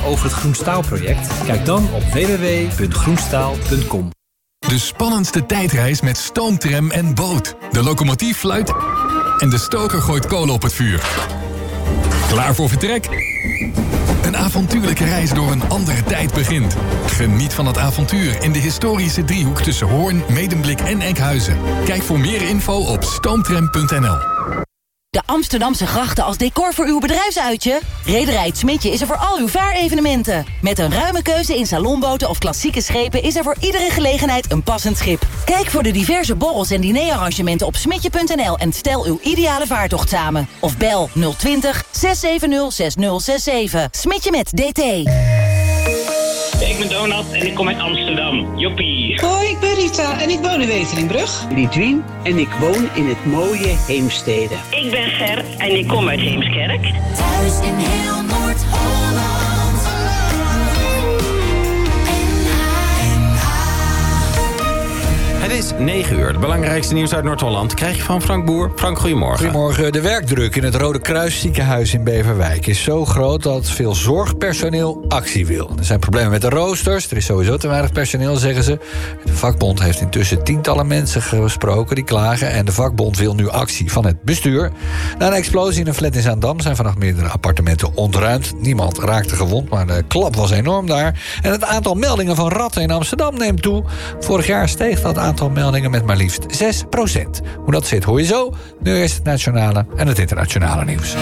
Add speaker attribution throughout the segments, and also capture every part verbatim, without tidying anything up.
Speaker 1: weten over het Groenstaal-project? Kijk dan op w w w punt groenstaal punt com.
Speaker 2: De spannendste tijdreis met stoomtram en boot. De locomotief fluit en de stoker gooit kolen op het vuur. Klaar voor vertrek? Een avontuurlijke reis door een andere tijd begint. Geniet van het avontuur in de historische driehoek tussen Hoorn, Medemblik en Enkhuizen. Kijk voor meer info op stoomtram punt n l.
Speaker 3: De Amsterdamse grachten als decor voor uw bedrijfsuitje? Rederij Het Smitje is er voor al uw vaarevenementen. Met een ruime keuze in salonboten of klassieke schepen is er voor iedere gelegenheid een passend schip. Kijk voor de diverse borrels en dinerarrangementen op smetje punt n l en stel uw ideale vaartocht samen. Of bel nul twintig, zes zeven nul, zes nul zes zeven. Smitje met D T.
Speaker 4: Ik ben Donald en ik kom uit Amsterdam. Joppie.
Speaker 5: Hoi, ik ben Rita en ik woon in Weteringbrug.
Speaker 6: Lidwien en ik woon in het mooie Heemstede.
Speaker 7: Ik ben Ger en ik kom uit Heemskerk.
Speaker 8: Thuis in heel Noord-Holland.
Speaker 9: Het is negen uur. Het belangrijkste nieuws uit Noord-Holland krijg je van Frank Boer. Frank, goedemorgen.
Speaker 10: Goedemorgen. De werkdruk in het Rode Kruis ziekenhuis in Beverwijk is zo groot dat veel zorgpersoneel actie wil. Er zijn problemen met de roosters. Er is sowieso te weinig personeel, zeggen ze. De vakbond heeft intussen tientallen mensen gesproken die klagen. En de vakbond wil nu actie van het bestuur. Na een explosie in een flat in Zaandam zijn vannacht meerdere appartementen ontruimd. Niemand raakte gewond, maar de klap was enorm daar. En het aantal meldingen van ratten in Amsterdam neemt toe. Vorig jaar steeg dat aantal meldingen met maar liefst zes procent. Hoe dat zit hoor je zo. Nu eerst het nationale en het internationale nieuws.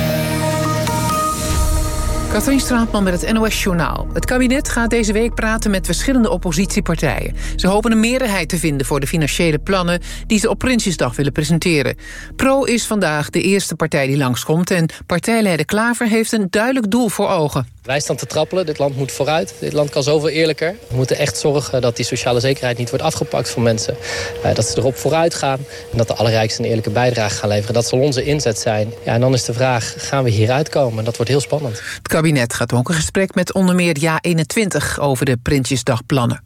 Speaker 11: Katrien Straatman met het N O S-journaal. Het kabinet gaat deze week praten met verschillende oppositiepartijen. Ze hopen een meerderheid te vinden voor de financiële plannen die ze op Prinsjesdag willen presenteren. Pro is vandaag de eerste partij die langskomt en partijleider Klaver heeft een duidelijk doel voor ogen.
Speaker 12: Wij staan te trappelen, dit land moet vooruit. Dit land kan zoveel eerlijker. We moeten echt zorgen dat die sociale zekerheid niet wordt afgepakt van mensen. Dat ze erop vooruit gaan en dat de allerrijksten een eerlijke bijdrage gaan leveren. Dat zal onze inzet zijn. Ja, en dan is de vraag, gaan we hieruit komen? Dat wordt heel spannend.
Speaker 11: Het kabinet gaat ook een gesprek met onder meer Ja eenentwintig over de Prinsjesdagplannen.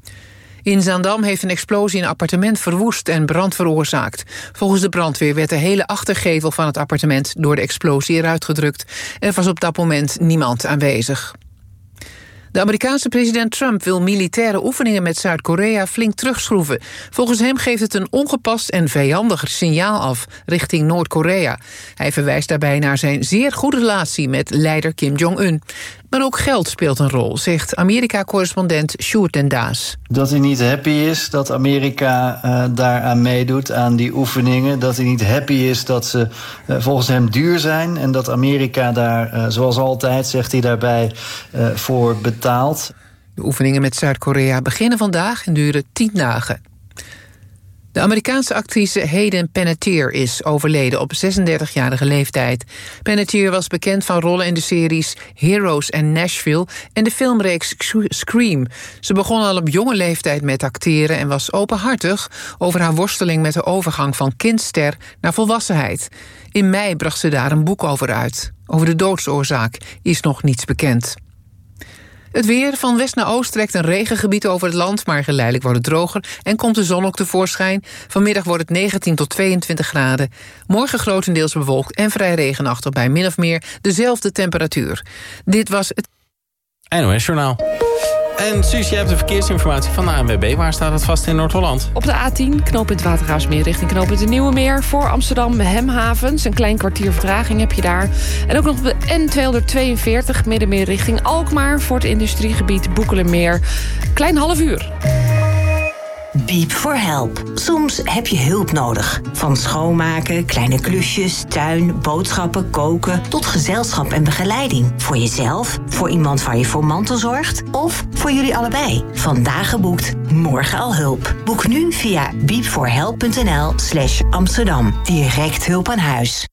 Speaker 11: In Zaandam heeft een explosie een appartement verwoest en brand veroorzaakt. Volgens de brandweer werd de hele achtergevel van het appartement door de explosie eruit gedrukt. Er was op dat moment niemand aanwezig. De Amerikaanse president Trump wil militaire oefeningen met Zuid-Korea flink terugschroeven. Volgens hem geeft het een ongepast en vijandig signaal af richting Noord-Korea. Hij verwijst daarbij naar zijn zeer goede relatie met leider Kim Jong-un. Maar ook geld speelt een rol, zegt Amerika-correspondent Sjoerd den Daas.
Speaker 13: Dat hij niet happy is dat Amerika uh, daaraan meedoet, aan die oefeningen. Dat hij niet happy is dat ze uh, volgens hem duur zijn. En dat Amerika daar, uh, zoals altijd, zegt hij daarbij, uh, voor betaalt.
Speaker 11: De oefeningen met Zuid-Korea beginnen vandaag en duren tien dagen. De Amerikaanse actrice Hayden Panettiere is overleden op zesendertigjarige leeftijd. Panettiere was bekend van rollen in de series Heroes en Nashville en de filmreeks Scream. Ze begon al op jonge leeftijd met acteren en was openhartig over haar worsteling met de overgang van kindster naar volwassenheid. In mei bracht ze daar een boek over uit. Over de doodsoorzaak is nog niets bekend. Het weer, van west naar oost trekt een regengebied over het land, maar geleidelijk wordt het droger en komt de zon ook tevoorschijn. Vanmiddag wordt het negentien tot tweeëntwintig graden. Morgen grotendeels bewolkt en vrij regenachtig bij min of meer dezelfde temperatuur. Dit was het
Speaker 9: N O S-journaal. En Suus, jij hebt de verkeersinformatie van de A N W B. Waar staat het vast in Noord-Holland?
Speaker 14: Op de A tien, knooppunt Watergraafsmeer richting knooppunt de Nieuwe Meer. Voor Amsterdam Hemhavens. Een klein kwartier vertraging heb je daar. En ook nog op de N tweehonderdtweeënveertig, Middenmeer richting Alkmaar. Voor het industriegebied Boekelermeer. Klein half uur.
Speaker 15: Beep for help. Soms heb je hulp nodig. Van schoonmaken, kleine klusjes, tuin, boodschappen, koken, tot gezelschap en begeleiding. Voor jezelf, voor iemand waar je voor mantelzorgt of voor jullie allebei. Vandaag geboekt, morgen al hulp. Boek nu via beepforhelp.nl slash Amsterdam. Direct hulp aan huis.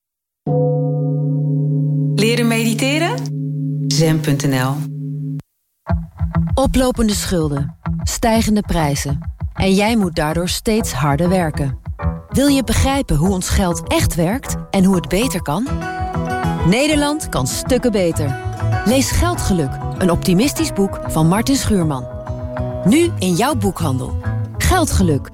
Speaker 5: Leren mediteren? zen punt n l.
Speaker 16: Oplopende schulden, stijgende prijzen. En jij moet daardoor steeds harder werken. Wil je begrijpen hoe ons geld echt werkt en hoe het beter kan? Nederland kan stukken beter. Lees Geldgeluk, een optimistisch boek van Martin Schuurman. Nu in jouw boekhandel. Geldgeluk.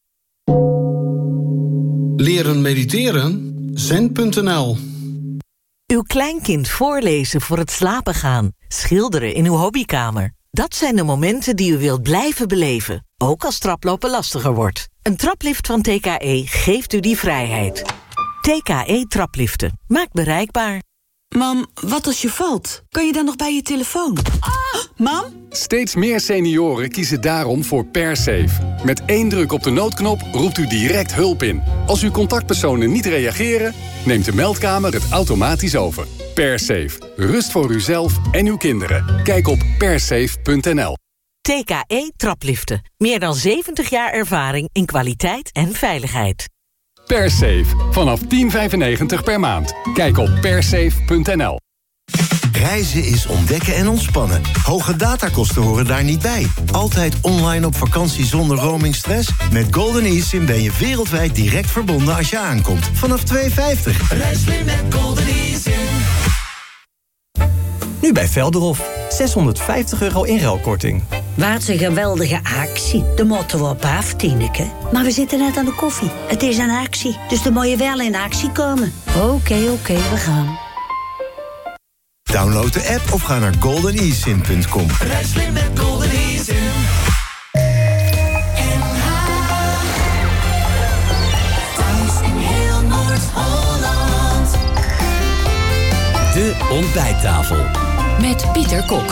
Speaker 17: Leren mediteren? zen punt n l.
Speaker 18: Uw kleinkind voorlezen voor het slapen gaan.
Speaker 17: schilderen in uw hobbykamer. Dat zijn de momenten die u wilt blijven beleven, ook als traplopen lastiger wordt. Een traplift van T K E geeft u die vrijheid. T K E trapliften. Maakt bereikbaar.
Speaker 18: Mam, wat als je valt? Kan je dan nog bij je telefoon? Ah, mam?
Speaker 19: Steeds meer senioren kiezen daarom voor PerSafe. Met één druk op de noodknop roept u direct hulp in. Als uw contactpersonen niet reageren, neemt de meldkamer het automatisch over. PerSafe. Rust voor uzelf en uw kinderen. Kijk op persafe punt n l.
Speaker 17: T K E trapliften. Meer dan zeventig jaar ervaring in kwaliteit en veiligheid.
Speaker 19: PerSafe. Vanaf tien vijfennegentig per maand. Kijk op persafe punt n l.
Speaker 20: Reizen is ontdekken en ontspannen. Hoge datakosten horen daar niet bij. Altijd online op vakantie zonder roamingstress? Met Golden eSIM ben je wereldwijd direct verbonden als je aankomt. Vanaf twee euro vijftig.
Speaker 8: Reis slim met Golden eSIM.
Speaker 1: Nu bij Velderhof. zeshonderdvijftig euro inruilkorting.
Speaker 21: Wat een geweldige actie. De moeten we op af, Tineke. Maar we zitten net aan de koffie. Het is een actie, dus dan moet je wel in actie komen. Oké, okay, oké, okay, we gaan.
Speaker 20: Download de app of ga naar golden e sim punt com.
Speaker 8: Reis slim met Golden eSIM. Thuis in heel Noord-Holland.
Speaker 1: De ontbijttafel.
Speaker 16: Met Pieter Kok.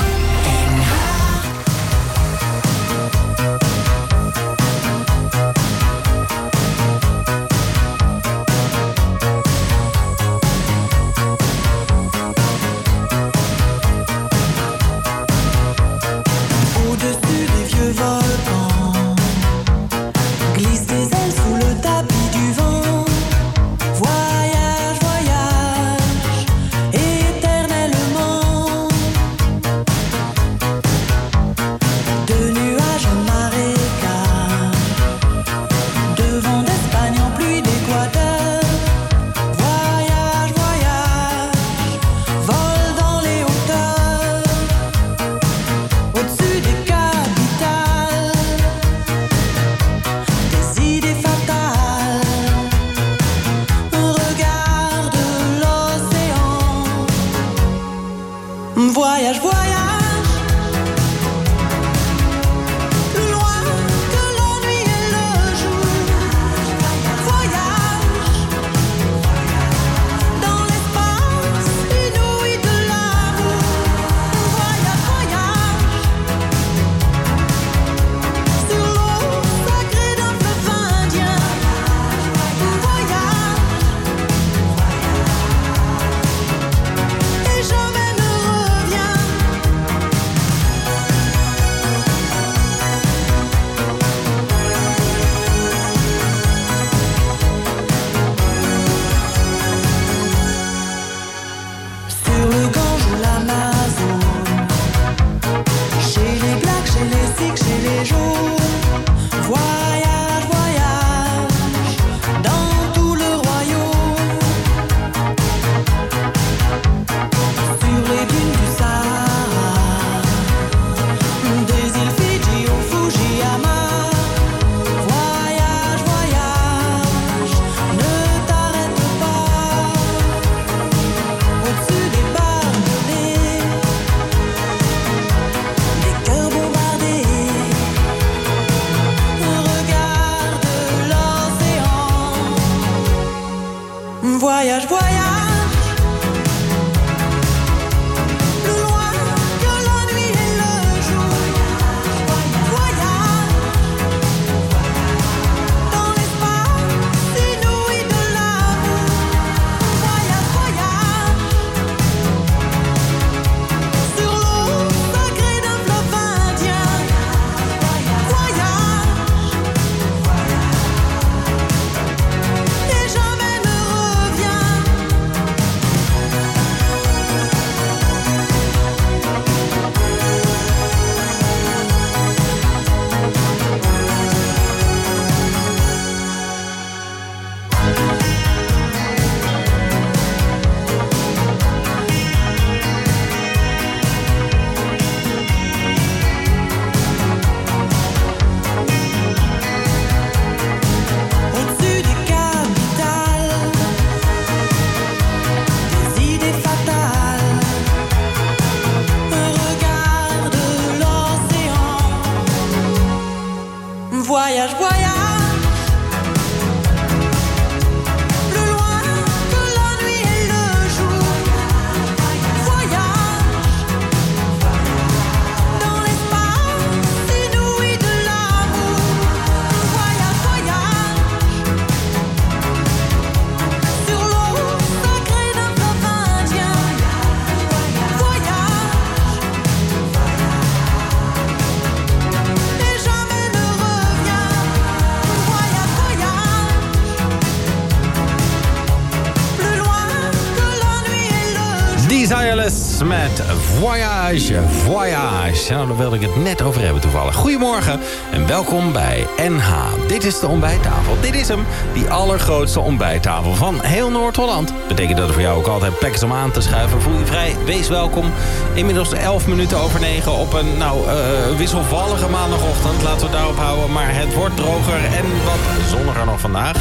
Speaker 9: met Voyage, Voyage. Nou, daar wilde ik het net over hebben toevallig. Goedemorgen en welkom bij N H. Dit is de ontbijttafel. Dit is hem, die allergrootste ontbijttafel van heel Noord-Holland. Betekent dat er voor jou ook altijd plek is om aan te schuiven. Voel je vrij, wees welkom. Inmiddels elf minuten over negen op een nou, uh, wisselvallige maandagochtend. Laten we het daarop houden, maar het wordt droger en wat zonniger nog vandaag.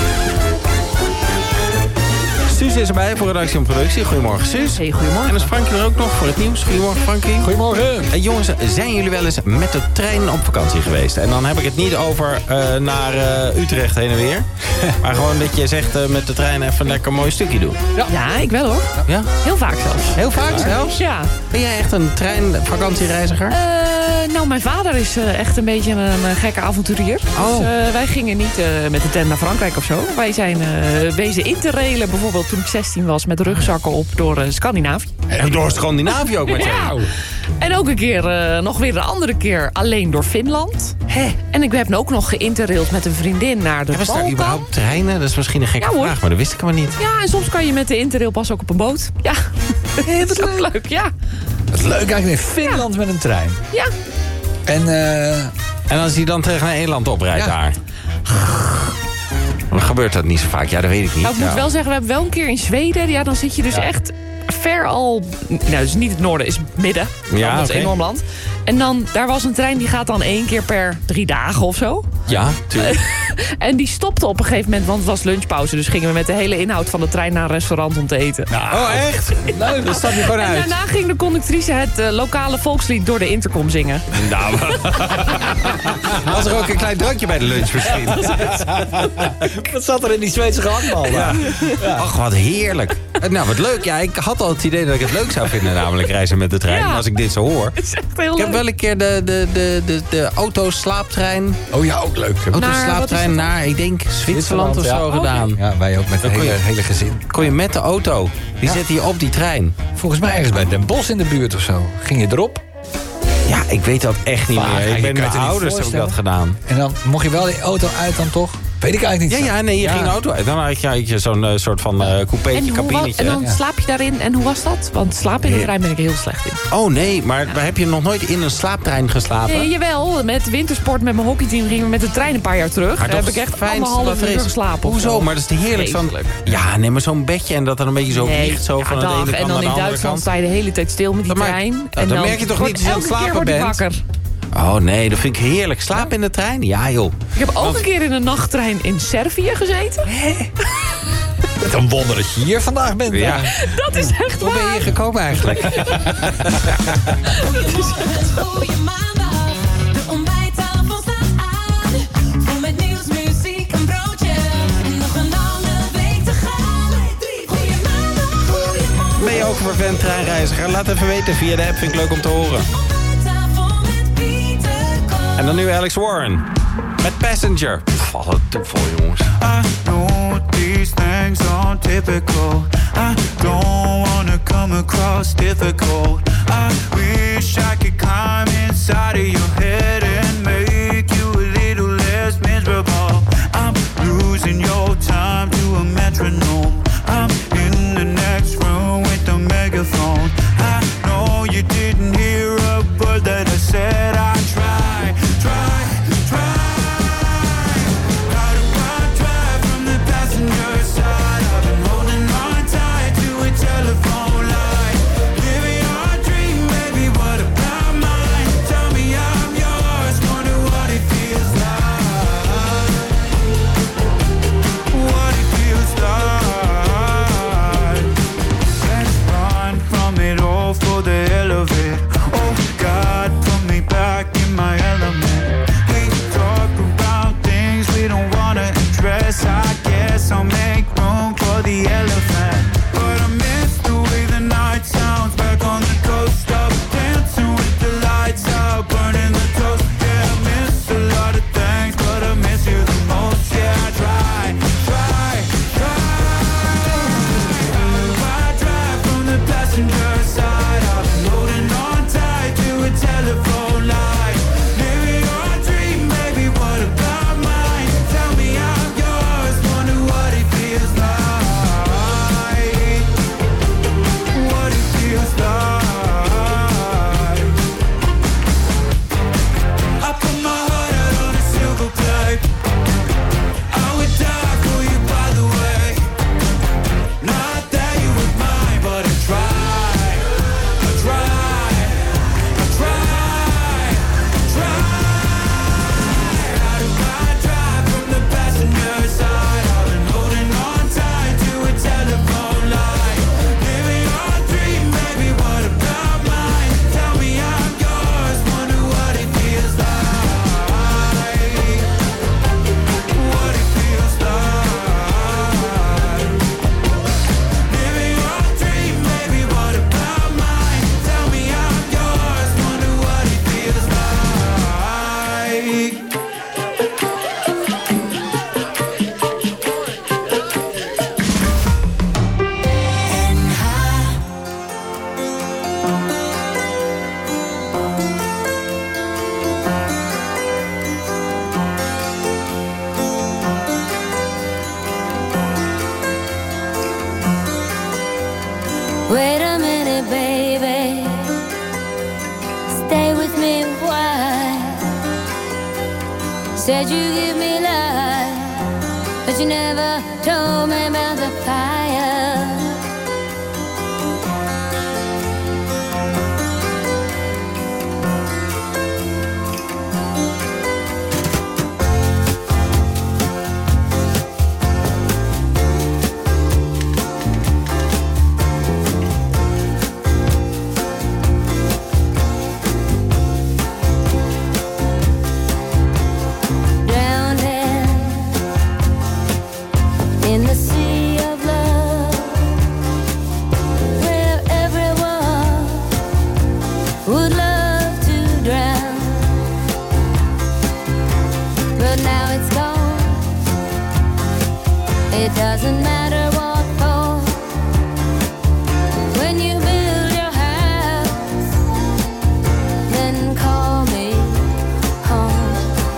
Speaker 9: Suus is erbij voor redactie en productie. Goedemorgen, Suus.
Speaker 14: Hey, goedemorgen.
Speaker 9: En is Frankie er ook nog voor het nieuws. Goedemorgen, Frankie.
Speaker 10: Goedemorgen.
Speaker 9: Uh, jongens, zijn jullie wel eens met de trein op vakantie geweest? En dan heb ik het niet over uh, naar uh, Utrecht heen en weer. Maar gewoon dat je zegt uh, met de trein even een lekker mooi stukje doen.
Speaker 14: Ja, ja ik wel hoor.
Speaker 9: Ja?
Speaker 14: Heel vaak zelfs.
Speaker 9: Heel vaak zelfs?
Speaker 14: Ja.
Speaker 9: Ben jij echt een treinvakantiereiziger?
Speaker 14: Uh, nou, mijn vader is uh, echt een beetje een, een gekke avonturier.
Speaker 9: Oh. Dus
Speaker 14: uh, wij gingen niet uh, met de tent naar Frankrijk of zo. Wij zijn uh, wezen interrailen bijvoorbeeld toen ik zestien was met rugzakken op door uh, Scandinavië.
Speaker 9: En door Scandinavië ook meteen.
Speaker 14: Ja. En ook een keer, uh, nog weer een andere keer, alleen door Finland.
Speaker 9: Hè?
Speaker 14: En ik heb ook nog geïnterraild met een vriendin naar de
Speaker 9: Hebben ze daar
Speaker 14: Balkan.
Speaker 9: überhaupt treinen? Dat is misschien een gekke
Speaker 14: Ja,
Speaker 9: vraag, maar dat wist ik maar niet.
Speaker 14: Ja, en soms kan je met de interrail pas ook op een boot. Ja, dat is ook leuk, ja.
Speaker 10: Het is leuk eigenlijk in Finland ja. met een trein.
Speaker 14: Ja.
Speaker 10: En, uh...
Speaker 9: en als hij dan tegen naar Nederland oprijdt ja. daar... Dan gebeurt dat niet zo vaak. Ja, dat weet ik niet.
Speaker 14: Nou, ik moet
Speaker 9: ja.
Speaker 14: wel zeggen, we hebben wel een keer in Zweden... Ja, dan zit je dus ja. echt ver al... Nou, dus niet het noorden, is midden.
Speaker 9: Ja,
Speaker 14: dat is
Speaker 9: okay.
Speaker 14: enorm land. En dan, daar was een trein die gaat dan één keer per drie dagen of zo.
Speaker 9: Ja, tuurlijk.
Speaker 14: En die stopte op een gegeven moment, want het was lunchpauze. Dus gingen we met de hele inhoud van de trein naar een restaurant om te eten.
Speaker 9: Nou, oh, echt? Nou, dan stap je gewoon uit.
Speaker 14: En daarna ging de conductrice het uh, lokale volkslied door de intercom zingen.
Speaker 9: Nou, was er ook een klein drankje bij de lunch misschien?
Speaker 10: Wat zat er in die Zweedse gehaktbal?
Speaker 9: Ja. Ja. Ach, wat heerlijk. Nou, wat leuk. Ja, ik had al het idee dat ik het leuk zou vinden, namelijk reizen met de trein. Ja. Als ik dit zo hoor.
Speaker 14: Het is echt heel
Speaker 9: ik
Speaker 14: leuk.
Speaker 9: heb wel een keer de, de, de, de, de autoslaaptrein.
Speaker 10: Oh ja, ook leuk.
Speaker 9: Autoslaaptrein naar, naar, ik denk, Zwitserland of zo ja. gedaan.
Speaker 10: Okay. Ja, wij ook met het hele,
Speaker 9: je,
Speaker 10: hele gezin.
Speaker 9: Kon je met de auto, die ja. zette je op die trein.
Speaker 10: Volgens mij ergens bij Den Bosch in de buurt of zo. Ging je erop?
Speaker 9: Ja, ik weet dat echt niet Vaag, meer. Ik ben met mijn ouders heb ik dat gedaan.
Speaker 10: En dan mocht je wel die auto uit dan toch? Weet ik eigenlijk niet.
Speaker 9: Ja, ja nee, je ja. ging de auto uit. Dan had je, je zo'n uh, soort van uh, coupeetje, kabinetje.
Speaker 14: En dan ja. slaap je daarin. En hoe was dat? Want slapen in de trein ben ik heel slecht in.
Speaker 9: Oh nee, maar ja. heb je nog nooit in een slaaptrein geslapen?
Speaker 14: Nee, jawel. Met wintersport met mijn hockeyteam gingen we met de trein een paar jaar terug. Daar heb ik echt anderhalf uur geslapen.
Speaker 9: Hoezo? Maar dat is de heerlijk van. Ja, nee, maar zo'n bedje en dat er een beetje zo
Speaker 14: nee,
Speaker 9: vliegt zo
Speaker 14: ja,
Speaker 9: van
Speaker 14: dag,
Speaker 9: het ene kant
Speaker 14: en dan
Speaker 9: naar de
Speaker 14: in
Speaker 9: andere
Speaker 14: Duitsland
Speaker 9: kant.
Speaker 14: sta je de hele tijd stil met die
Speaker 9: dat
Speaker 14: trein.
Speaker 9: Maak,
Speaker 14: en
Speaker 9: dan,
Speaker 14: dan
Speaker 9: merk je toch niet als je aan het slapen bent?
Speaker 14: Wakker.
Speaker 9: Oh nee, dat vind ik heerlijk. Slapen in de trein? Ja joh.
Speaker 14: Ik heb ook een keer in een nachttrein in Servië gezeten.
Speaker 10: Het is een wonder dat je hier vandaag bent.
Speaker 9: Ja.
Speaker 14: Dat is echt
Speaker 9: Hoe
Speaker 14: waar.
Speaker 9: ben je hier gekomen eigenlijk?
Speaker 8: Goeie maandag, de ontbijttafel staat aan. Vol met nieuws, muziek en broodje. Nog een lange week te gaan. Goeie maandag, goeiemorgen.
Speaker 9: Ben je ook een vervent treinreiziger? Laat even weten via de app, vind ik leuk om te horen. En dan nu Alex Warren met Passenger. Wat een toeval, jongens.
Speaker 2: I know these things aren't typical. I don't wanna come across difficult. I wish I could climb inside of your head and make you a little less miserable. I'm losing your time to a metronome. I'm in the next room with the megaphone. I know you didn't hear a word that I said. I try, try, try. Gotta ride, drive from the passenger side. I've been holding on tight to a telephone line. Living our dream, baby, what a
Speaker 8: said you give me life, but you never told me about the fire. It doesn't matter what for. When you build your house, then call me home.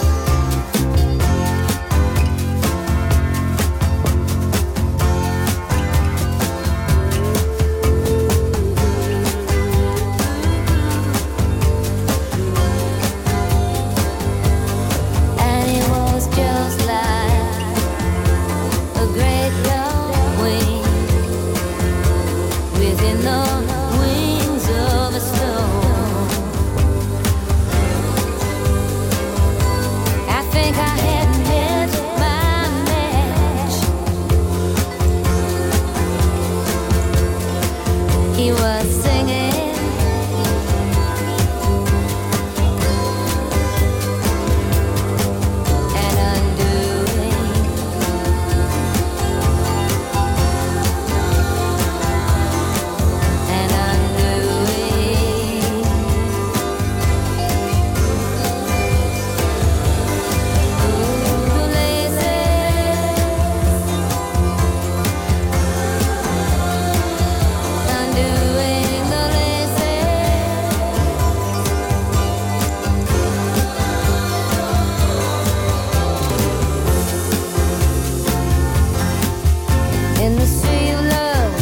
Speaker 8: And it was just like a great long wing within the wings of a storm. I think I had hit my match. He was singing, and undoing, and undoing. Ooh, the laces, undoing the laces. In the sea of love,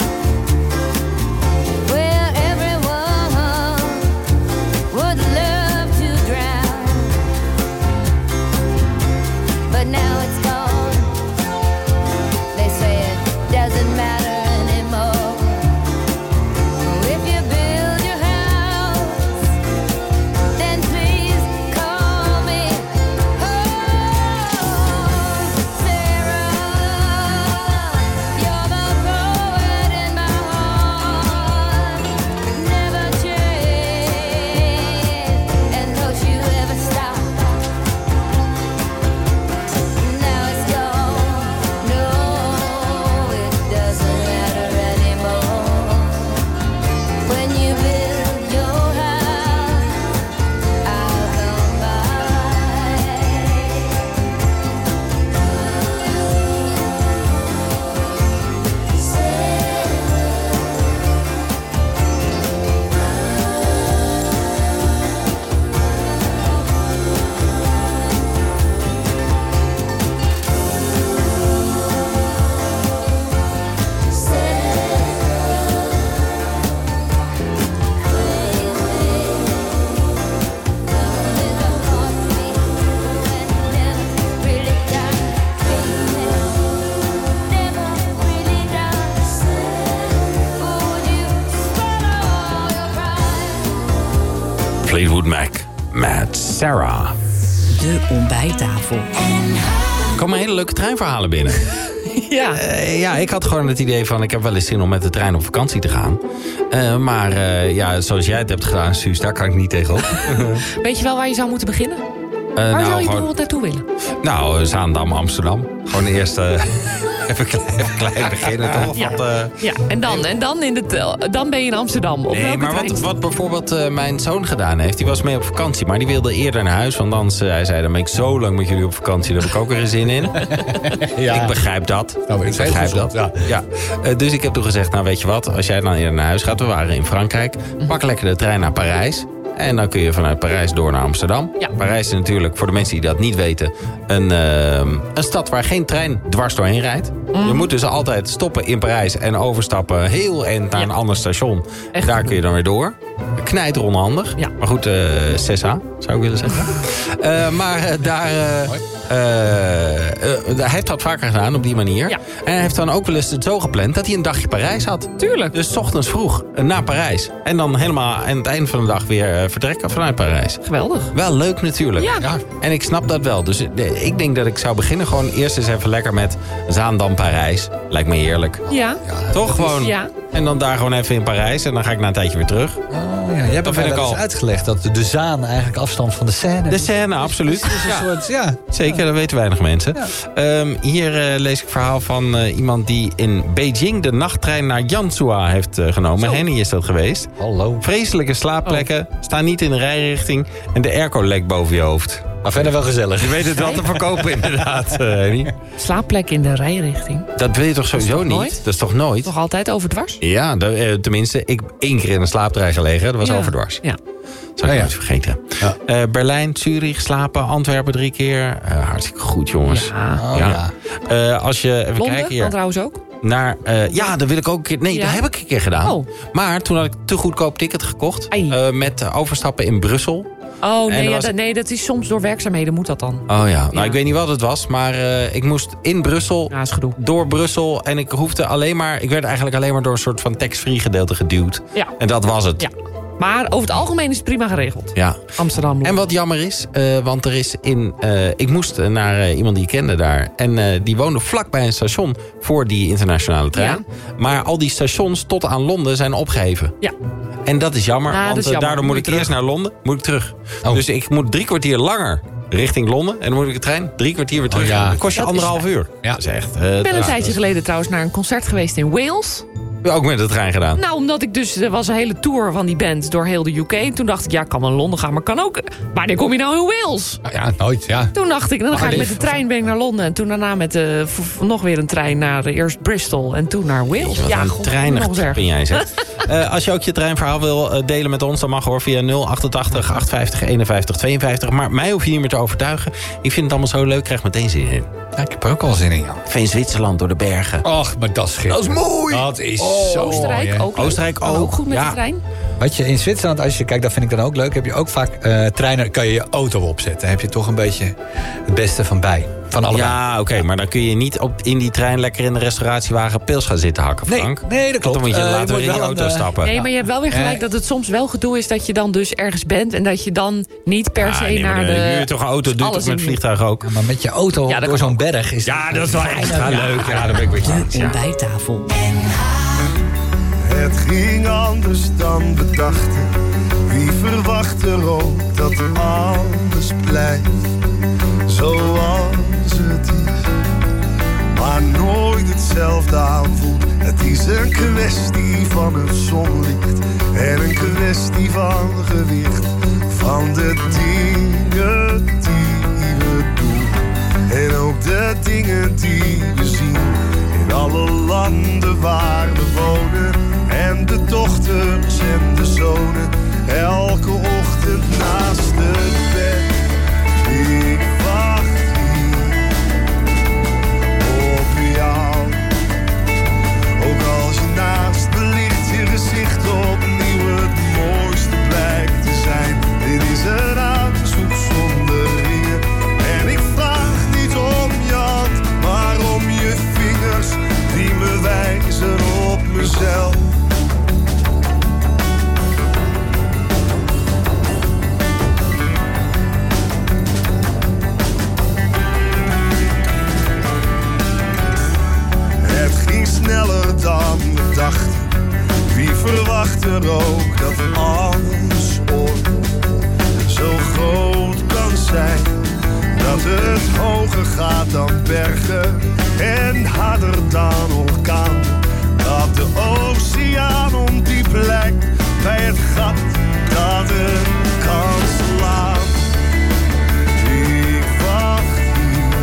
Speaker 8: where everyone would love to drown, but now it's gone. They say it doesn't matter anymore. If you build your house, then please call me home. Sarah, you're the poet in my heart. Never change, and don't you ever stop. Now it's gone. No, it doesn't matter anymore. When you build your house, I'll come by.
Speaker 9: Fleetwood Mac met Sarah.
Speaker 3: De ontbijttafel.
Speaker 9: Er komen hele leuke treinverhalen binnen.
Speaker 3: Ja.
Speaker 9: Uh, ja, ik had gewoon het idee van, ik heb wel eens zin om met de trein op vakantie te gaan. Uh, maar uh, ja, zoals jij het hebt gedaan, Suus, daar kan ik niet tegenop.
Speaker 14: Weet je wel waar je zou moeten beginnen?
Speaker 9: Uh,
Speaker 14: waar
Speaker 9: nou,
Speaker 14: zou je
Speaker 9: gewoon,
Speaker 14: bijvoorbeeld naartoe willen?
Speaker 9: Nou, Zaandam, Amsterdam. Gewoon eerst uh, even, klein, even klein beginnen, toch?
Speaker 14: Ja,
Speaker 9: Want, uh,
Speaker 14: ja. En, dan, en dan, in de tel, dan ben je in Amsterdam. Op
Speaker 9: nee,
Speaker 14: welke
Speaker 9: maar
Speaker 14: trein?
Speaker 9: wat, wat bijvoorbeeld uh, mijn zoon gedaan heeft, die was mee op vakantie, maar die wilde eerder naar huis, want anders, uh, hij zei, dan ben ik zo lang met jullie op vakantie, daar heb ik ook weer zin in. Ja. Ik begrijp dat.
Speaker 10: Nou,
Speaker 9: ik begrijp dat. Ja. Ja. Uh, dus ik heb toen gezegd, nou weet je wat, als jij dan eerder naar huis gaat, we waren in Frankrijk, pak lekker de trein naar Parijs. En dan kun je vanuit Parijs door naar Amsterdam. Ja. Parijs is natuurlijk, voor de mensen die dat niet weten, een, uh, een stad waar geen trein dwars doorheen rijdt. Mm. Je moet dus altijd stoppen in Parijs en overstappen heel eind naar ja. een ander station. Echt? Daar kun je dan weer door. Knijter onhandig.
Speaker 14: Ja.
Speaker 9: Maar goed, uh, zes A zou ik willen zeggen. uh, maar uh, daar... Uh, uh, uh, hij heeft dat vaker gedaan op die manier. Ja. En hij heeft dan ook wel eens het zo gepland dat hij een dagje Parijs had.
Speaker 14: Tuurlijk.
Speaker 9: Dus 's ochtends vroeg uh, naar Parijs. En dan helemaal aan het eind van de dag weer uh, vertrekken vanuit Parijs.
Speaker 14: Geweldig.
Speaker 9: Wel leuk natuurlijk.
Speaker 14: Ja.
Speaker 9: Ja. En ik snap dat wel. Dus uh, ik denk dat ik zou beginnen gewoon eerst eens even lekker met Zaandam Parijs. Lijkt me heerlijk.
Speaker 14: Ja.
Speaker 9: ja Toch gewoon. Ja. En dan daar gewoon even in Parijs. En dan ga ik na een tijdje weer terug.
Speaker 10: Oh, ja. Je hebt mij wel eens uitgelegd dat de Zaan eigenlijk afstand van de Seine.
Speaker 9: De Seine, absoluut.
Speaker 10: Dus
Speaker 9: ja.
Speaker 10: Soort, ja.
Speaker 9: Zeker, dat weten weinig mensen. Ja. Um, hier uh, lees ik een verhaal van uh, iemand die in Beijing de nachttrein naar Yansua heeft uh, genomen. Zo. Henny is dat geweest.
Speaker 10: Hallo.
Speaker 9: Vreselijke slaapplekken, oh. staan niet in de rijrichting en de airco lekt boven je hoofd.
Speaker 10: Maar verder wel gezellig.
Speaker 9: Je weet het wel te verkopen inderdaad, uh, Henny.
Speaker 14: Slaapplek in de rijrichting.
Speaker 9: Dat wil je toch sowieso dat niet? Nooit? Dat is toch nooit?
Speaker 14: Toch altijd overdwars?
Speaker 9: Ja, de, uh, tenminste, ik heb één keer in een slaaptrein gelegen. Dat was ja. overdwars.
Speaker 14: Ja.
Speaker 9: Zou ik
Speaker 10: ja,
Speaker 9: nooit
Speaker 10: ja.
Speaker 9: vergeten. Ja. Uh, Berlijn, Zurich, slapen, Antwerpen drie keer. Uh, hartstikke goed, jongens.
Speaker 14: Ja.
Speaker 10: Oh,
Speaker 9: ja. Ja. Uh, als je even
Speaker 14: Londen,
Speaker 9: kijken hier.
Speaker 14: dan trouwens ook.
Speaker 9: Naar, uh, ja, dat wil ik ook een keer. Nee, ja. dat heb ik een keer gedaan.
Speaker 14: Oh.
Speaker 9: Maar toen had ik te goedkoop ticket gekocht. Uh, met uh, overstappen in Brussel.
Speaker 14: Oh, nee, ja,
Speaker 9: was...
Speaker 14: dat, nee, dat is soms door werkzaamheden moet dat dan.
Speaker 9: Oh ja, nou
Speaker 14: ja.
Speaker 9: ik weet niet wat het was. Maar uh, ik moest in Brussel,
Speaker 14: ja, is gedoe.
Speaker 9: door Brussel. En ik hoefde alleen maar, ik werd eigenlijk alleen maar door een soort van tax-free gedeelte geduwd.
Speaker 14: Ja.
Speaker 9: En dat was het.
Speaker 14: Ja. Maar over het algemeen is het prima geregeld.
Speaker 9: Ja.
Speaker 14: Amsterdam.
Speaker 9: En wat jammer is, uh, want er is in... Uh, ik moest naar uh, iemand die ik kende daar. En uh, die woonde vlakbij een station voor die internationale trein. Ja. Maar al die stations tot aan Londen zijn opgeheven.
Speaker 14: Ja.
Speaker 9: En dat is jammer,
Speaker 14: ja,
Speaker 9: want
Speaker 14: is jammer.
Speaker 9: daardoor moet, moet ik eerst naar Londen, moet ik terug. Oh. Dus ik moet drie kwartier langer richting Londen. En dan moet ik de trein drie kwartier weer terug. Oh, ja. Dat kost je dat anderhalf uur. Ja. Dat is echt, uh,
Speaker 14: ik ben een tijdje geleden trouwens naar een concert geweest in Wales.
Speaker 9: Ook met de trein gedaan?
Speaker 14: Nou, omdat ik dus... Er was een hele tour van die band door heel de U K. En toen dacht ik, ja, ik kan wel naar Londen gaan, maar kan ook... Wanneer kom je nou in Wales?
Speaker 10: Nou ja, nooit, ja.
Speaker 14: Toen dacht ik, dan ga ik met de trein ben ik naar Londen. En toen daarna met de, nog weer een trein naar eerst Bristol en toen naar Wales.
Speaker 9: Wat
Speaker 14: ja,
Speaker 9: een treinig ben jij, zeg. uh, als je ook je treinverhaal wil uh, delen met ons, dan mag hoor via nul achtentachtig achtenvijftig eenenvijftig tweeënvijftig. Maar mij hoef je niet meer te overtuigen. Ik vind het allemaal zo leuk, ik krijg meteen zin in.
Speaker 10: Ja, ik heb er ook al zin in, ja.
Speaker 9: Veen Zwitserland door de bergen.
Speaker 10: Och, maar dat is schitterend.
Speaker 9: Dat is mooi.
Speaker 10: Dat is
Speaker 14: oh,
Speaker 10: zo
Speaker 14: Oostenrijk
Speaker 10: mooi,
Speaker 14: ook.
Speaker 9: Oostenrijk ook.
Speaker 14: ook goed met
Speaker 9: ja.
Speaker 14: de trein.
Speaker 10: Weet je, in Zwitserland, als je kijkt, dat vind ik dan ook leuk. Heb je ook vaak uh, treinen, kan je je auto opzetten. Dan heb je toch een beetje het beste van bij. Van allebei.
Speaker 9: Ja, oké, okay, maar dan kun je niet op, in die trein lekker in de restauratiewagen pils gaan zitten hakken, Frank.
Speaker 10: Nee, nee dat klopt.
Speaker 9: Dan moet je uh, later
Speaker 10: je
Speaker 9: weer in je auto
Speaker 10: een,
Speaker 9: stappen.
Speaker 14: Nee, maar je hebt wel weer gelijk uh, dat het soms wel gedoe is dat je dan dus ergens bent en dat je dan niet per se
Speaker 9: ja, nee,
Speaker 14: naar de...
Speaker 9: Dan huur je toch een auto, doet toch met het vliegtuig ook.
Speaker 10: Ja, maar met je auto ja, door zo'n berg is...
Speaker 9: Ja, dat is wel extra ja, leuk. Ja, dat ben ik met je eens.
Speaker 16: De ontbijttafel.
Speaker 2: Het ging anders dan we dachten. Wie verwacht er ook dat alles blijft zoals het is, maar nooit hetzelfde aanvoelt. Het is een kwestie van het zonlicht en een kwestie van gewicht, van de dingen die we doen en ook de dingen die we zien in alle landen waar we wonen. En de dochters en de zonen, elke ochtend naast het bed. Ik wacht hier op jou. Ook als je naast me ligt, je gezicht opnieuw het mooiste blijkt te zijn. Dit is een aanzoek zonder ringen. En ik vraag niet om je hand, maar om je vingers die me wijzen op mezelf. Sneller dan we dachten. Wie verwacht er ook dat alles ooit zo groot kan zijn, dat het hoger gaat dan bergen en harder dan orkaan, dat de oceaan ondiep lijkt bij het gat dat het kan slaan. Ik wacht hier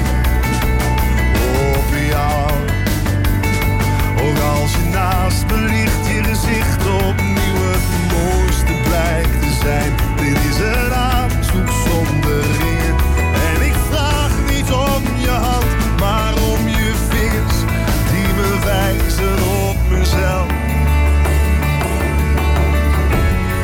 Speaker 2: op jou. Ook als je naast me ligt, je gezicht opnieuw het mooiste blijkt te zijn. Dit is een aanzoek zonder ringen. En ik vraag niet om je hand, maar om je vingers die me wijzen op mezelf.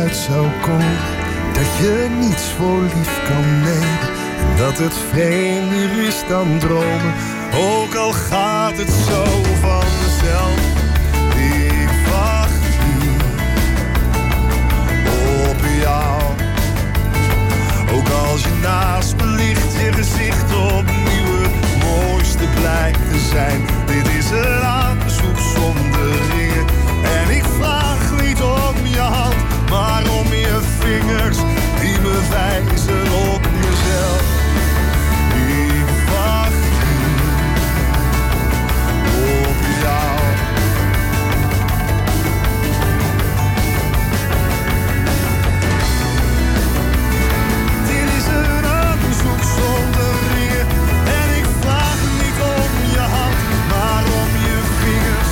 Speaker 4: uit zou komen, dat je niets voor lief kan nemen en dat het vreemder is dan dromen. Ook al gaat het zo van mezelf, ik wacht nu op jou. Ook als je naast me ligt, je gezicht opnieuw het mooiste blijkt te zijn. Dit is een aanzoek zonder ringen. En ik vraag niet om je hand, maar om je vingers die me wijzen op mezelf. Ik wacht op jou. Dit is een aanzoek zonder ringen. En ik vraag niet om je hand, maar om je vingers.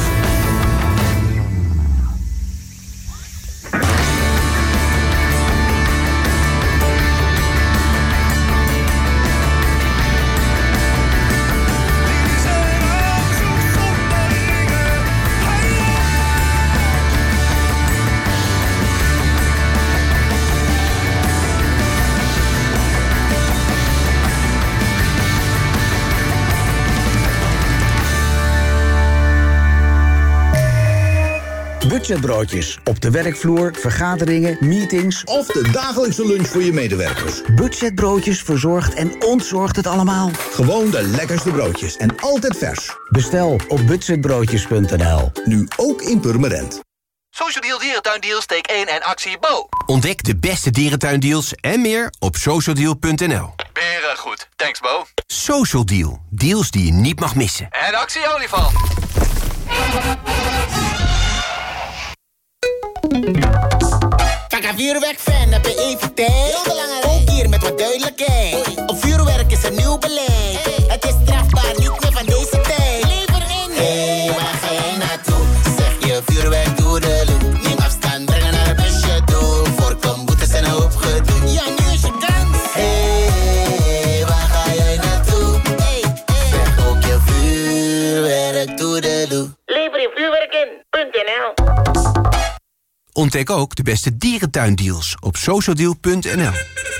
Speaker 22: Budgetbroodjes. Op de werkvloer, vergaderingen, meetings of de dagelijkse lunch voor je medewerkers. Budgetbroodjes verzorgt en ontzorgt het allemaal. Gewoon de lekkerste broodjes en altijd vers. Bestel op budgetbroodjes punt n l. Nu ook in Purmerend.
Speaker 23: Social Deal Dierentuindeal steek één en actie Bo. Ontdek de beste dierentuindeals en meer op social deal punt n l.
Speaker 24: Beren goed. Thanks, Bo.
Speaker 23: Social Deal. Deals die je niet mag missen.
Speaker 24: En actie olifant.
Speaker 25: Kaka vuurwerk-fan, heb je even tijd? Heel belangrijk. Ook hier met wat duidelijkheid. Op vuurwerk is een nieuw beleid. Hey. Het is strafbaar, niet meer van deze tijd. Lever in. Hé, hey, waar ga jij naartoe? Zeg je vuurwerk, doe de loop. Neem afstand, brengen naar een busje toe. Voorkom boetes en een hoop gedoe. Ja, nu is je kans. Hé, hey, waar ga jij naartoe? Hey, hey. Zeg ook je vuurwerk, doe de loop. Lever je vuurwerk in. .nl.
Speaker 23: Ontdek ook de beste dierentuindeals op social deal punt n l.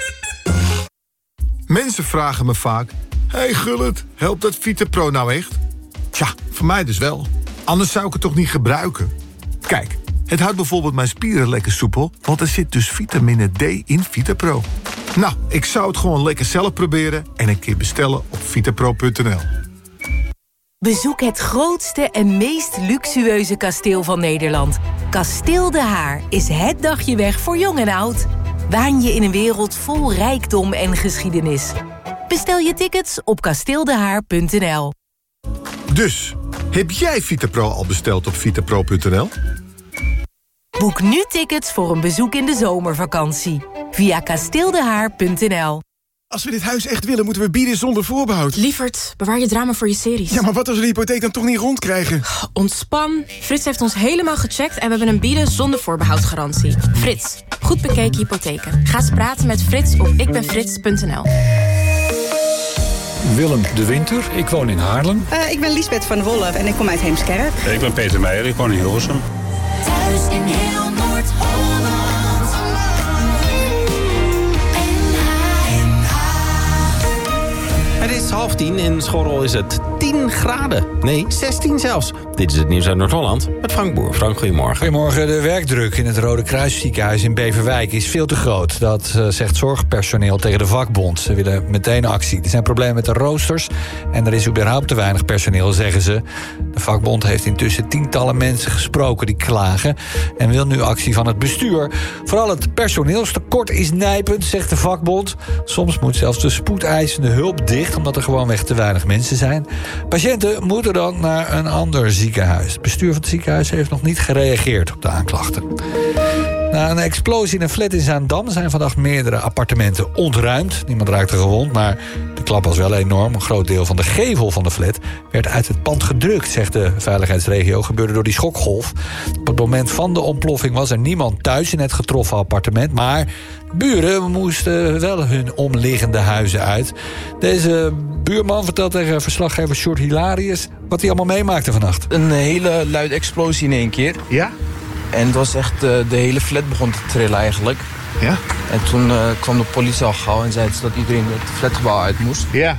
Speaker 26: Mensen vragen me vaak: hey Gullit, helpt dat VitaPro nou echt? Tja, voor mij dus wel. Anders zou ik het toch niet gebruiken? Kijk, het houdt bijvoorbeeld mijn spieren lekker soepel, want er zit dus vitamine D in VitaPro. Nou, ik zou het gewoon lekker zelf proberen en een keer bestellen op vitapro punt n l.
Speaker 27: Bezoek het grootste en meest luxueuze kasteel van Nederland. Kasteel De Haar is het dagje weg voor jong en oud. Waan je in een wereld vol rijkdom en geschiedenis. Bestel je tickets op kasteel de haar punt n l.
Speaker 26: Dus, heb jij VitaPro al besteld op vitapro punt n l?
Speaker 27: Boek nu tickets voor een bezoek in de zomervakantie. Via kasteel de haar punt n l.
Speaker 26: Als we dit huis echt willen, moeten we bieden zonder voorbehoud.
Speaker 28: Lievert, bewaar je drama voor je series.
Speaker 26: Ja, maar wat als we de hypotheek dan toch niet rondkrijgen?
Speaker 28: Ontspan. Frits heeft ons helemaal gecheckt en we hebben een bieden zonder voorbehoudgarantie. Frits, goed bekeken hypotheken. Ga eens praten met Frits op ikbenfrits punt n l.
Speaker 29: Willem de Winter, ik woon in Haarlem.
Speaker 30: Uh, ik ben Liesbeth van Wolle en ik kom uit Heemskerk.
Speaker 31: Ik ben Peter Meijer, ik woon in Hilversum.
Speaker 8: Thuis in heel Noord-Holland.
Speaker 9: Het is half tien, in Schorrel is het tien graden. Nee, zestien zelfs. Dit is het nieuws uit Noord-Holland met Frank Boer. Frank, goedemorgen.
Speaker 10: Goedemorgen. De werkdruk in het Rode Kruisziekenhuis in Beverwijk is veel te groot. Dat uh, zegt zorgpersoneel tegen de vakbond. Ze willen meteen actie. Er zijn problemen met de roosters en er is überhaupt te weinig personeel, zeggen ze. De vakbond heeft intussen tientallen mensen gesproken die klagen en wil nu actie van het bestuur. Vooral het personeelstekort is nijpend, zegt de vakbond. Soms moet zelfs de spoedeisende hulp dicht, omdat er gewoonweg te weinig mensen zijn. Patiënten moeten dan naar een ander ziekenhuis. Het bestuur van het ziekenhuis heeft nog niet gereageerd op de aanklachten. Na een explosie in een flat in Zaandam zijn vandaag meerdere appartementen ontruimd. Niemand raakte gewond, maar de klap was wel enorm. Een groot deel van de gevel van de flat werd uit het pand gedrukt, zegt de veiligheidsregio. Gebeurde door die schokgolf. Op het moment van de ontploffing was er niemand thuis in het getroffen appartement, maar buren moesten wel hun omliggende huizen uit. Deze buurman vertelt tegen verslaggever Sjoerd Hilarius wat hij allemaal meemaakte vannacht.
Speaker 32: Een hele luide explosie in één keer.
Speaker 33: Ja?
Speaker 5: En het was echt, uh, de hele flat begon te trillen eigenlijk.
Speaker 26: Ja?
Speaker 5: En toen uh, kwam de politie al gauw en zei dat iedereen het flatgebouw uit moest.
Speaker 26: Ja.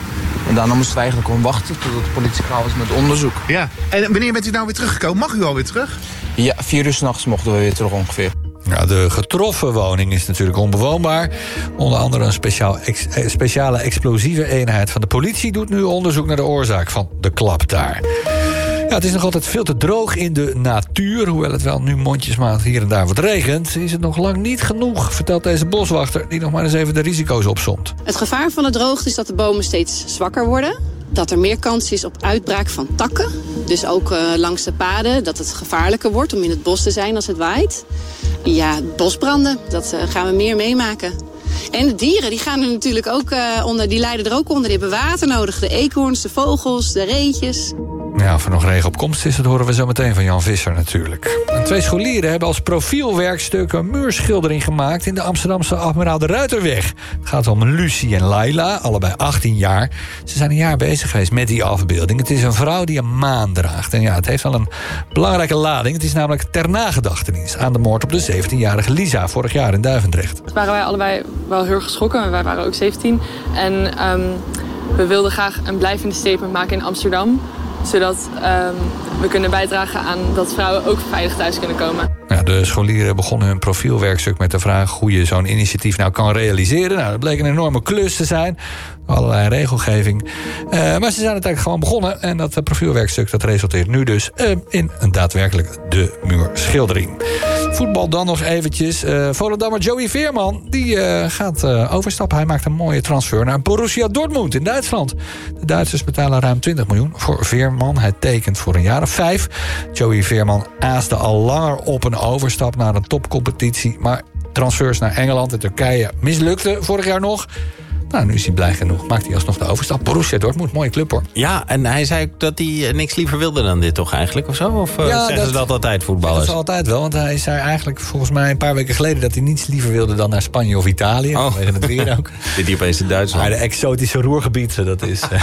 Speaker 5: En daarna moesten we eigenlijk gewoon wachten totdat de politie klaar was met onderzoek.
Speaker 26: Ja. En wanneer bent u nou weer teruggekomen? Mag u alweer terug?
Speaker 5: Ja, vier uur 's nachts mochten we weer terug ongeveer.
Speaker 10: Ja, de getroffen woning is natuurlijk onbewoonbaar. Onder andere een speciaal ex, speciale explosieve eenheid van de politie doet nu onderzoek naar de oorzaak van de klap daar. Ja, het is nog altijd veel te droog in de natuur. Hoewel het wel nu mondjesmaat hier en daar wat regent, is het nog lang niet genoeg, vertelt deze boswachter, die nog maar eens even de risico's opsomt.
Speaker 6: Het gevaar van de droogte is dat de bomen steeds zwakker worden. Dat er meer kans is op uitbraak van takken. Dus ook uh, langs de paden, dat het gevaarlijker wordt om in het bos te zijn als het waait. Ja, bosbranden, dat uh, gaan we meer meemaken. En de dieren, die gaan er natuurlijk ook uh, onder, die lijden er ook onder. Die hebben water nodig, de eekhoorns, de vogels, de reetjes.
Speaker 10: Ja, of er nog regen op komst is, dat horen we zo meteen van Jan Visser natuurlijk. En twee scholieren hebben als profielwerkstuk een muurschildering gemaakt in de Amsterdamse Admiraal de Ruiterweg. Het gaat om Lucie en Laila, allebei achttien jaar. Ze zijn een jaar bezig geweest met die afbeelding. Het is een vrouw die een maan draagt. En ja, het heeft wel een belangrijke lading. Het is namelijk ter nagedachtenis aan de moord op de zeventienjarige Lisa vorig jaar in Duivendrecht.
Speaker 7: Dus waren wij allebei wel heel erg geschrokken. Wij waren ook zeventien. En um, we wilden graag een blijvende statement maken in Amsterdam, zodat um, we kunnen bijdragen aan dat vrouwen ook veilig thuis kunnen komen.
Speaker 10: Ja, de scholieren begonnen hun profielwerkstuk met de vraag hoe je zo'n initiatief nou kan realiseren. Nou, dat bleek een enorme klus te zijn. Allerlei regelgeving. Uh, maar ze zijn uiteindelijk gewoon begonnen. En dat profielwerkstuk dat resulteert nu dus uh, in een daadwerkelijk de muurschildering. Voetbal dan nog eventjes. Uh, Volendammer Joey Veerman die uh, gaat uh, overstappen. Hij maakt een mooie transfer naar Borussia Dortmund in Duitsland. De Duitsers betalen ruim twintig miljoen voor Veerman. Hij tekent voor een jaar of vijf. Joey Veerman aasde al langer op een overstap naar een topcompetitie. Maar transfers naar Engeland en Turkije mislukten vorig jaar nog. Nou, nu is hij blij genoeg. Maakt hij alsnog de overstap. Borussia Dortmund, mooie club hoor.
Speaker 9: Ja, en hij zei dat hij niks liever wilde dan dit toch eigenlijk, of zo? Of uh,
Speaker 10: ja,
Speaker 9: zeggen
Speaker 10: dat,
Speaker 9: ze dat altijd, voetballers?
Speaker 10: Dat is altijd wel, want hij zei eigenlijk volgens mij een paar weken geleden dat hij niets liever wilde dan naar Spanje of Italië.
Speaker 9: Oh.
Speaker 10: Vanwege het weer ook.
Speaker 9: Dit hier opeens in Duitsland.
Speaker 10: Maar de exotische Roergebied, dat is... Uh,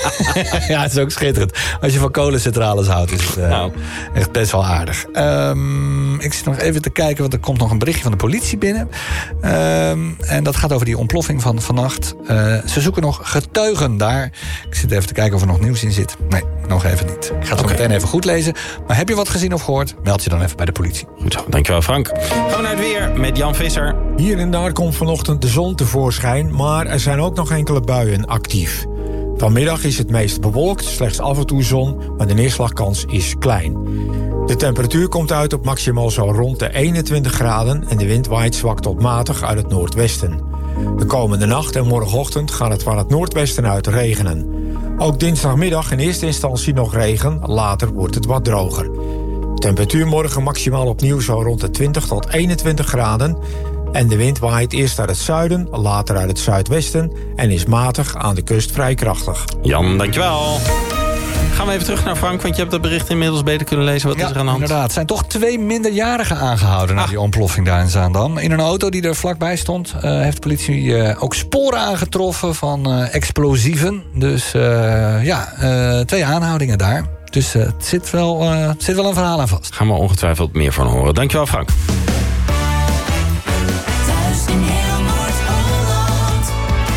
Speaker 10: ja, het is ook schitterend. Als je van kolencentrales houdt, is het uh, nou. echt best wel aardig. Um, ik zit nog even te kijken, want er komt nog een berichtje van de politie binnen. Um, en dat gaat over die ontploffing van vannacht. Uh, ze zoeken nog getuigen daar. Ik zit even te kijken of er nog nieuws in zit. Nee, nog even niet. Ik ga het zo meteen even goed lezen. Maar heb je wat gezien of gehoord? Meld je dan even bij de politie.
Speaker 9: Goed zo, dankjewel Frank. Gaan we naar het weer met Jan Visser.
Speaker 11: Hier en daar komt vanochtend de zon tevoorschijn, maar er zijn ook nog enkele buien actief. Vanmiddag is het meest bewolkt, slechts af en toe zon, maar de neerslagkans is klein. De temperatuur komt uit op maximaal zo rond de eenentwintig graden... en de wind waait zwak tot matig uit het noordwesten. De komende nacht en morgenochtend gaat het van het noordwesten uit regenen. Ook dinsdagmiddag in eerste instantie nog regen, later wordt het wat droger. De temperatuur morgen maximaal opnieuw zo rond de twintig tot eenentwintig graden... en de wind waait eerst uit het zuiden, later uit het zuidwesten... en is matig aan de kust vrij krachtig.
Speaker 9: Jan, dankjewel. Gaan we even terug naar Frank, want je hebt dat bericht inmiddels beter kunnen lezen. Wat
Speaker 10: ja,
Speaker 9: is er aan de hand?
Speaker 10: Inderdaad, er zijn toch twee minderjarigen aangehouden... na ah. die ontploffing daar in Zaandam. In een auto die er vlakbij stond... Uh, heeft de politie uh, ook sporen aangetroffen van uh, explosieven. Dus uh, ja, uh, twee aanhoudingen daar. Dus uh, het zit wel, uh, het zit wel een verhaal aan vast.
Speaker 9: Gaan we ongetwijfeld meer van horen. Dankjewel, Frank.
Speaker 8: Thuis in heel Noord-Holland.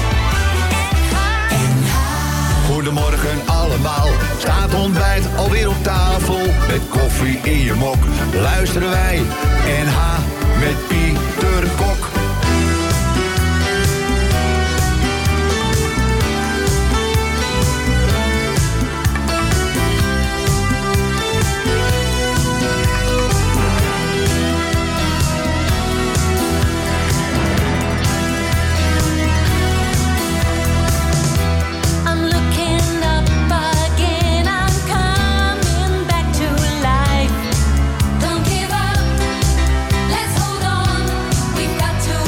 Speaker 4: Goedemorgen allemaal, staat ontbijt alweer op tafel. Met koffie in je mok, luisteren wij N H met Pieter Kok.
Speaker 8: Let's hold on, we've got to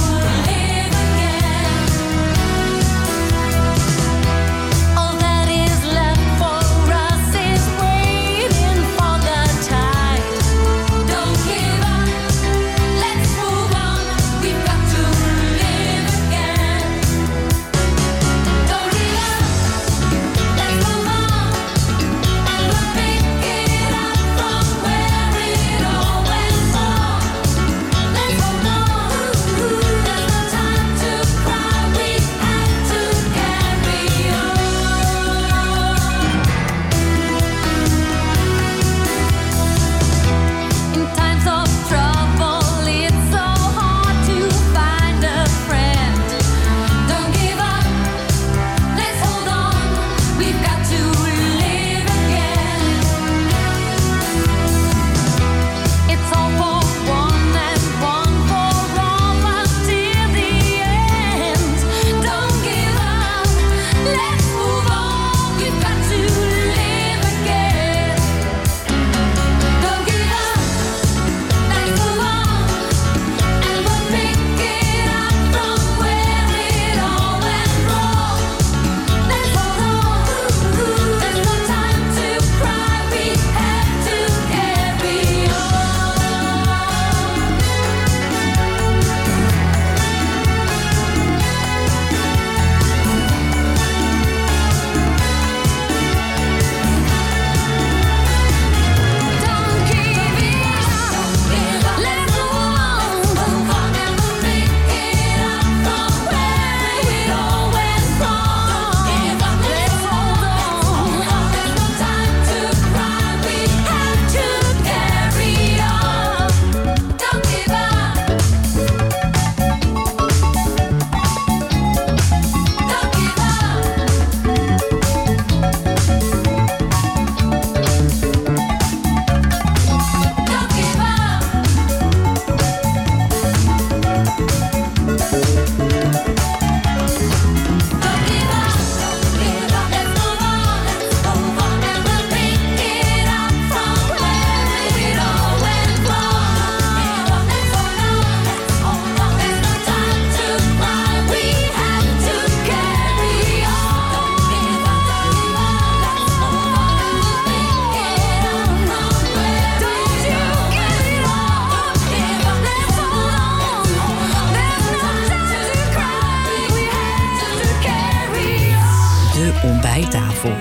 Speaker 27: Ontbijttafel.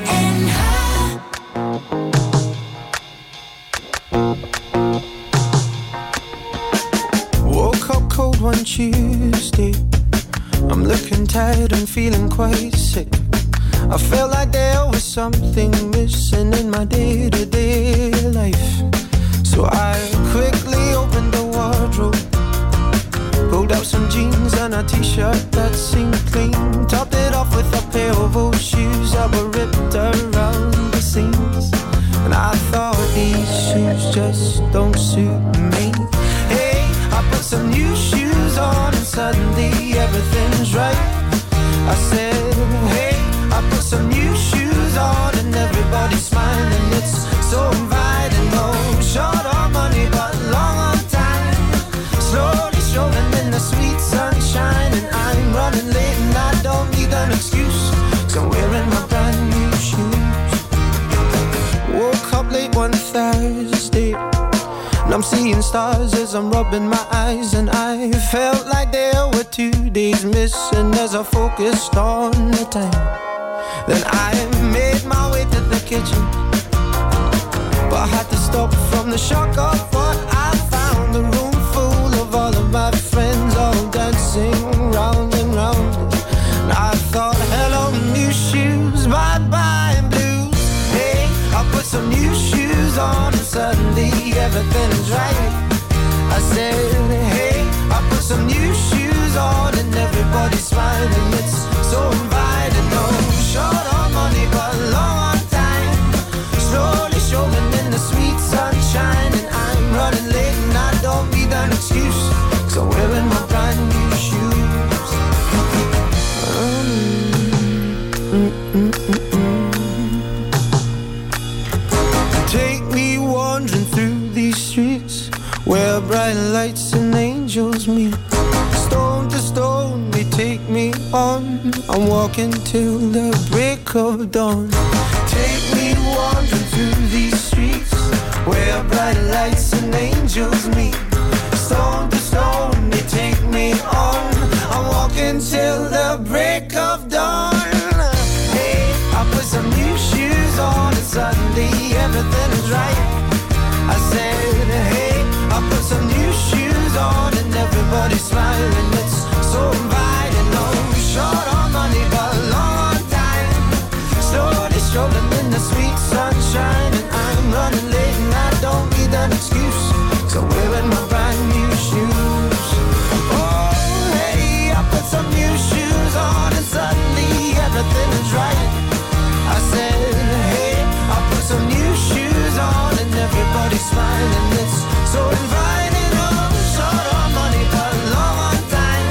Speaker 1: Woke up cold one Tuesday. I'm looking tired and feeling quite sick. I felt like there was something missing in my day-to-day life. So I quickly opened the wardrobe, pulled out some jeans and a t-shirt that seemed clean, topped it off with a pair of old shoes that were ripped around the seams. And I thought these shoes just don't suit me. Hey, I put some new shoes on and suddenly everything's right. I said, hey, I put some new shoes on and everybody's smiling. It's so inviting, no short on money but long on time. Slowly strolling in the sweet sunshine, and I'm running late and I don't need an excuse, 'cause I'm wearing my brand new shoes. Woke up late one Thursday and I'm seeing stars as I'm rubbing my eyes, and I felt like there were two days missing as I focused on the time. Then I made my way to the kitchen, but I had to stop from the shock of what I found. The room full of all of my friends, all dancing round and round. And I thought, hello new shoes, bye bye blues. Hey, I put some new shoes on and suddenly everything's right. I said, hey, I put some new shoes on and everybody's smiling. It's so inviting, no short on money but long on time. Slowly strolling in the sweet sunshine, and I'm running late and I don't need an excuse, 'cause I'm wearing my brand new shoes. Um, mm, mm, mm, mm. Take me wandering through these streets where bright lights and angels meet. Stone to stone they take me on. I'm walking till the break of dawn. Take me wandering through these streets where bright lights and angels meet. Stone to stone they take me on. I'm walking till the break of dawn. Hey, I put some new shoes on and suddenly everything is right. I said, hey, I put some new shoes on and everybody's smiling. It's so inviting, no short on money but long on time. Slowly strolling in the sweet sunshine, and I'm running late and I don't need an excuse, 'cause I'm wearing my brand new shoes. Oh, hey, I put some new shoes on and suddenly everything is right. I said, hey, I put some new shoes on and everybody's smiling. It's so inviting, oh, short on money but long on time.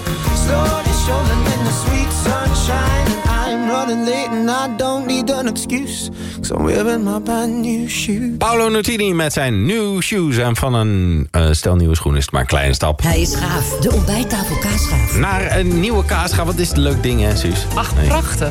Speaker 1: Slowly strolling in the sweet sunshine, and I'm running late and I don't need an excuse, 'cause I'm wearing my brand new shoes.
Speaker 9: Paolo Nutini met zijn New Shoes. En van een uh, stel nieuwe schoen is het maar een kleine stap.
Speaker 3: Hij is gaaf, de ontbijttafel kaasgaaf.
Speaker 9: Naar een nieuwe kaasgaaf. Wat is het leuk ding, hè, Suus?
Speaker 12: Ach,
Speaker 9: Nee.
Speaker 12: prachtig.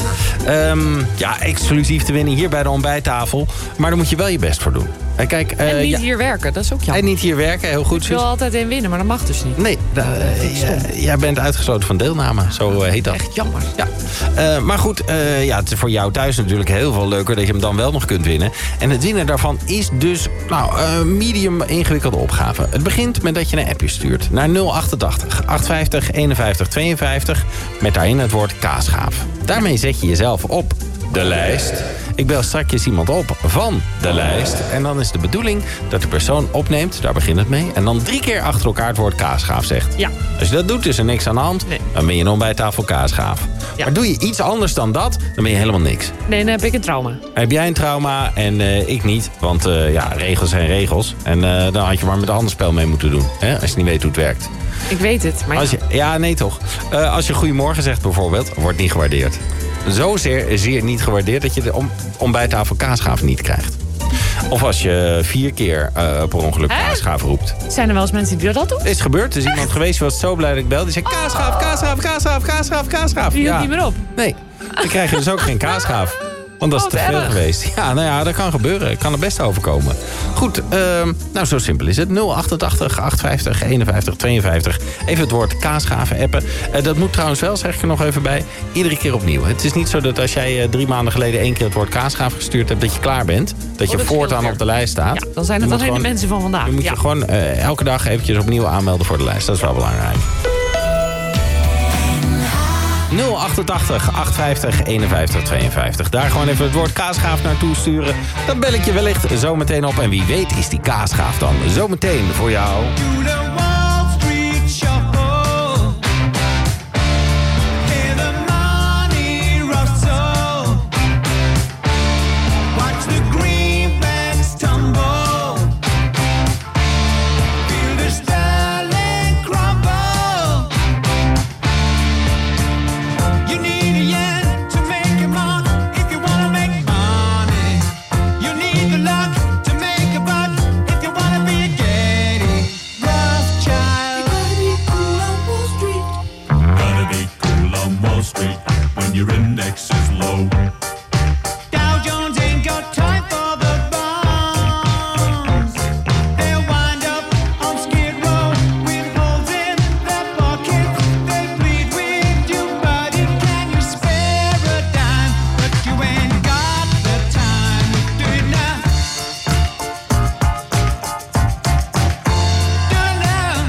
Speaker 9: Um, ja, exclusief te winnen hier bij de ontbijttafel. Maar daar moet je wel je best voor doen. En, kijk, uh,
Speaker 12: En niet
Speaker 9: ja,
Speaker 12: hier werken, dat is ook jammer.
Speaker 9: en niet hier werken, heel goed,
Speaker 12: Ik wil
Speaker 9: Suus.
Speaker 12: altijd in winnen, maar dat mag dus niet.
Speaker 9: Nee, da, uh, jij- jij bent uitgesloten van deelname. Zo uh, heet dat.
Speaker 12: Echt jammer.
Speaker 9: Ja. Uh, maar goed, uh, ja, het is voor jou thuis natuurlijk heel veel leuker dat je hem dan wel nog kunt winnen. En het winnen daarvan is dus nou, een medium ingewikkelde opgave. Het begint met dat je een appje stuurt naar nul achtentachtig achtenzestig eenenvijftig tweeënvijftig met daarin het woord kaasgaaf. Daarmee zet je jezelf op de lijst. Ik bel straks iemand op van de lijst. En dan is de bedoeling dat de persoon opneemt, daar begint het mee, en dan drie keer achter elkaar het woord kaasgaaf zegt.
Speaker 12: Ja.
Speaker 9: Als je dat doet, is er niks aan de hand.
Speaker 12: Nee.
Speaker 9: Dan ben je een ontbijttafel kaasgaaf.
Speaker 12: Ja.
Speaker 9: Maar doe je iets anders dan dat, dan ben je helemaal niks.
Speaker 12: Nee, dan heb ik een trauma.
Speaker 9: Heb jij een trauma en uh, ik niet. Want uh, ja, regels zijn regels. En uh, dan had je maar met een handspel mee moeten doen. Hè? Als je niet weet hoe het werkt.
Speaker 12: Ik weet het, maar
Speaker 9: Als je, ja, nee toch. Uh, als je goedemorgen zegt bijvoorbeeld, wordt niet gewaardeerd. Zozeer zeer niet gewaardeerd dat je de om, ontbijttafel kaasgaaf niet krijgt. Of als je vier keer uh, per ongeluk
Speaker 12: Hè?
Speaker 9: kaasgaaf roept.
Speaker 12: Zijn er wel eens mensen die dat doen?
Speaker 9: Is gebeurd. Er is iemand geweest die was zo blij dat ik belde. Die zei kaasgaaf, kaasgaaf, kaasgaaf, kaasgaaf, kaasgaaf.
Speaker 12: Die hield niet meer op.
Speaker 9: Nee, dan krijg je dus ook geen kaasgaaf. Want dat is
Speaker 12: Oh,
Speaker 9: te
Speaker 12: wat
Speaker 9: veel
Speaker 12: erg.
Speaker 9: geweest. Ja, nou ja, dat kan gebeuren. Het kan er best overkomen. Goed, uh, nou zo simpel is het. nul achtentachtig achtenvijftig eenenvijftig tweeënvijftig. Even het woord kaasgaven appen. Uh, dat moet trouwens wel, zeg ik er nog even bij, iedere keer opnieuw. Het is niet zo dat als jij uh, drie maanden geleden één keer het woord kaasgaven gestuurd hebt, dat je klaar bent. Dat je
Speaker 12: dat
Speaker 9: voortaan
Speaker 12: scheelt
Speaker 9: op de lijst staat.
Speaker 12: Ja, dan zijn het
Speaker 9: Je
Speaker 12: alleen
Speaker 9: moet
Speaker 12: de
Speaker 9: gewoon-
Speaker 12: mensen van vandaag.
Speaker 9: Dan moet
Speaker 12: Ja.
Speaker 9: je gewoon uh, elke dag eventjes opnieuw aanmelden voor de lijst. Dat is wel belangrijk. nul achtentachtig achtenvijftig eenenvijftig tweeënvijftig. Daar gewoon even het woord kaasgaaf naartoe sturen. Dan bel ik je wellicht zo meteen op. En wie weet is die kaasgaaf dan zometeen voor jou.
Speaker 8: Your index is low. Dow Jones ain't got time for the bonds. They'll wind up on Skid Row with holes in their pockets. They plead with you, buddy, can you spare a dime? But you ain't got the time to do it now. Do it now.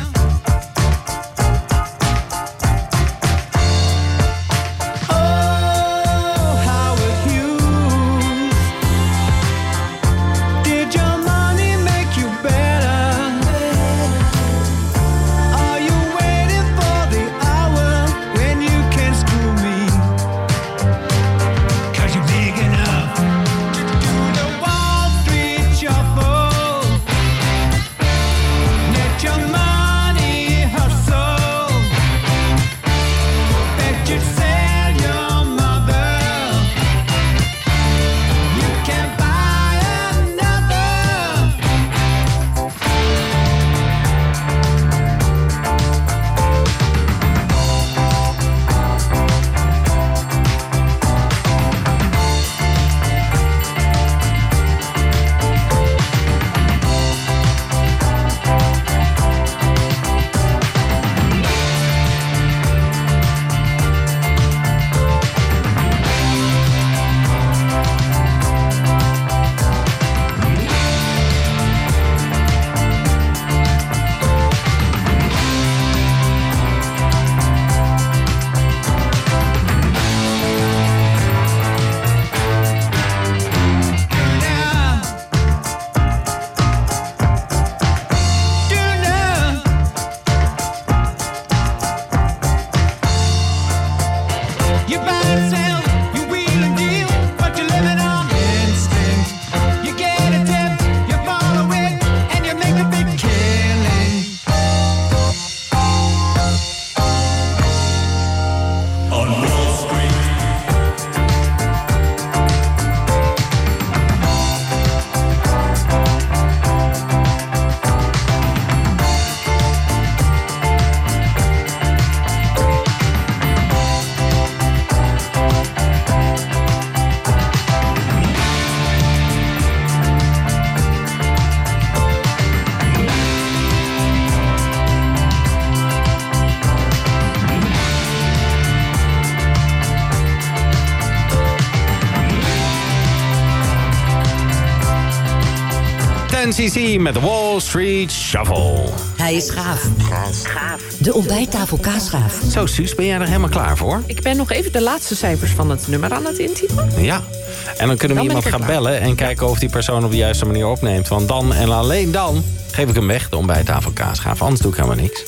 Speaker 9: N C C met de Wall Street Shuffle.
Speaker 3: Hij is gaaf. Gaaf. De ontbijttafel kaasgaaf.
Speaker 9: Zo, Suus, ben jij er helemaal klaar voor?
Speaker 12: Ik ben nog even de laatste cijfers van het nummer aan het intypen.
Speaker 9: Ja. En dan kunnen we
Speaker 12: Dan ben
Speaker 9: iemand
Speaker 12: ik
Speaker 9: gaan
Speaker 12: er klaar.
Speaker 9: bellen en kijken of die persoon op de juiste manier opneemt. Want dan en alleen dan geef ik hem weg, de ontbijttafel kaasgaaf. Anders doe ik helemaal niks.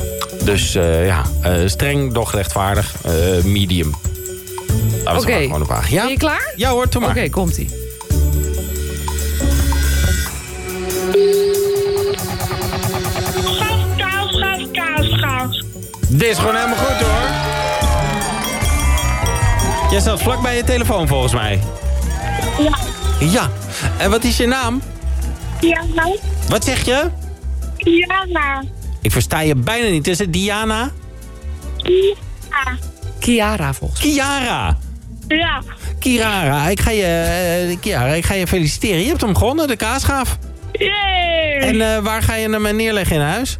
Speaker 9: Dus uh, ja, uh, streng, doch rechtvaardig, uh, medium. Laten we
Speaker 12: Oké,
Speaker 9: okay. gewoon op wagen. Ja?
Speaker 12: Ben je klaar?
Speaker 9: Ja hoor, doe maar.
Speaker 12: Oké, okay, komt-ie.
Speaker 2: Kaas, kaas, kaas, kaas.
Speaker 9: Dit is gewoon helemaal goed hoor. Jij staat vlak bij je telefoon volgens mij.
Speaker 2: Ja.
Speaker 9: Ja. En wat is je naam?
Speaker 2: Diana.
Speaker 9: Wat zeg je?
Speaker 2: Diana.
Speaker 9: Ik versta je bijna niet. Is het Diana?
Speaker 2: Ja.
Speaker 12: Chiara volgens mij.
Speaker 9: Chiara.
Speaker 2: Ja.
Speaker 9: Kirara, ik ga je, uh, Kirara, ik ga je feliciteren. Je hebt hem gewonnen, de kaasgaaf.
Speaker 2: Yay!
Speaker 9: En uh, waar ga je hem neerleggen in huis?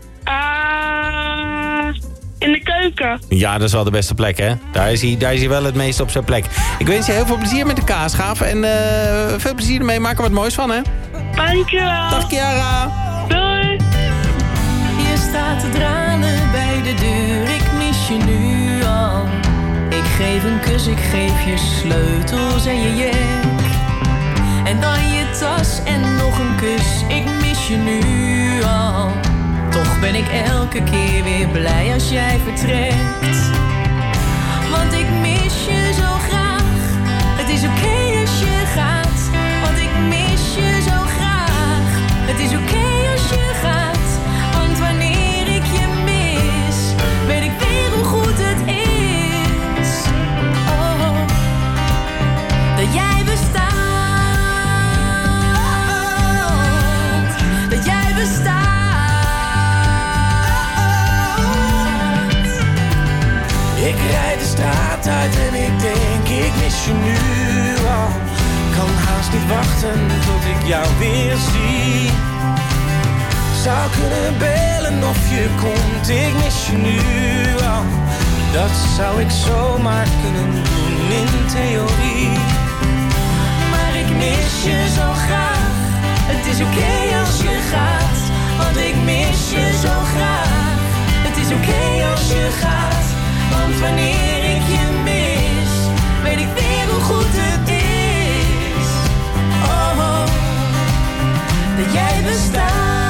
Speaker 2: Uh, in de keuken.
Speaker 9: Ja, dat is wel de beste plek, hè? Daar is hij, daar is hij wel het meest op zijn plek. Ik wens je heel veel plezier met de kaasgaaf. En uh, veel plezier ermee. Maak er wat moois van, hè?
Speaker 2: Dankjewel.
Speaker 9: Dag, Kiara.
Speaker 2: Doei.
Speaker 8: Je staat te tranen bij de deur, ik mis je nu al. Ik geef een kus, ik geef je sleutels en je jek. En dan je tas en nog een kus, ik mis je nu al. Toch ben ik elke keer weer blij als jij vertrekt. Want ik mis je zo graag, het is oké okay als je gaat. Want ik mis je zo graag, het is oké okay als je gaat. Want wanneer ik je mis, weet ik weer hoe goed het is. Oh, dat jij bestaat, dat jij bestaat. Ik rijd de straat uit en ik denk, ik mis je nu al. Kan haast niet wachten tot ik jou weer zie. Zou kunnen bellen of je komt, ik mis je nu al. Dat zou ik zomaar kunnen doen in theorie. Maar ik mis je zo graag, het is oké okay als je gaat. Want ik mis je zo graag, het is oké okay als je gaat. Want wanneer ik je mis, weet ik weer hoe goed het is. Oh, oh, dat jij bestaat.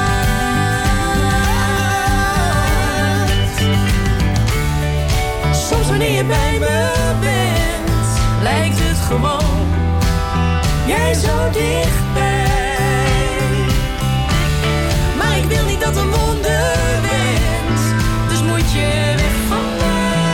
Speaker 8: Soms wanneer je bij me bent, lijkt het gewoon, jij zo dichtbij. Maar ik wil niet dat een wonder bent, dus moet je weg van mij.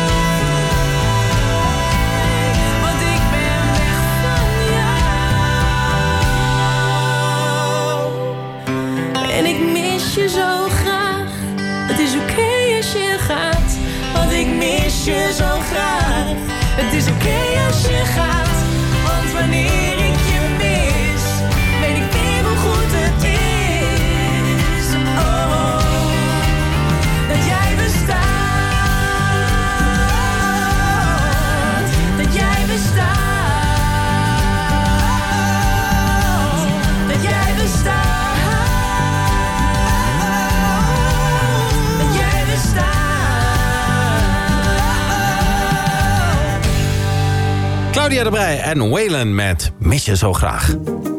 Speaker 8: En ik mis je zo graag, het is oké okay als je gaat. Want ik mis je zo graag, het is oké okay als je gaat. Want wanneer ik je mis, weet ik weer hoe goed het is. Oh, dat jij bestaat, dat jij bestaat, dat jij bestaat.
Speaker 9: Claudia de Breij en Waylon met Mis je zo graag.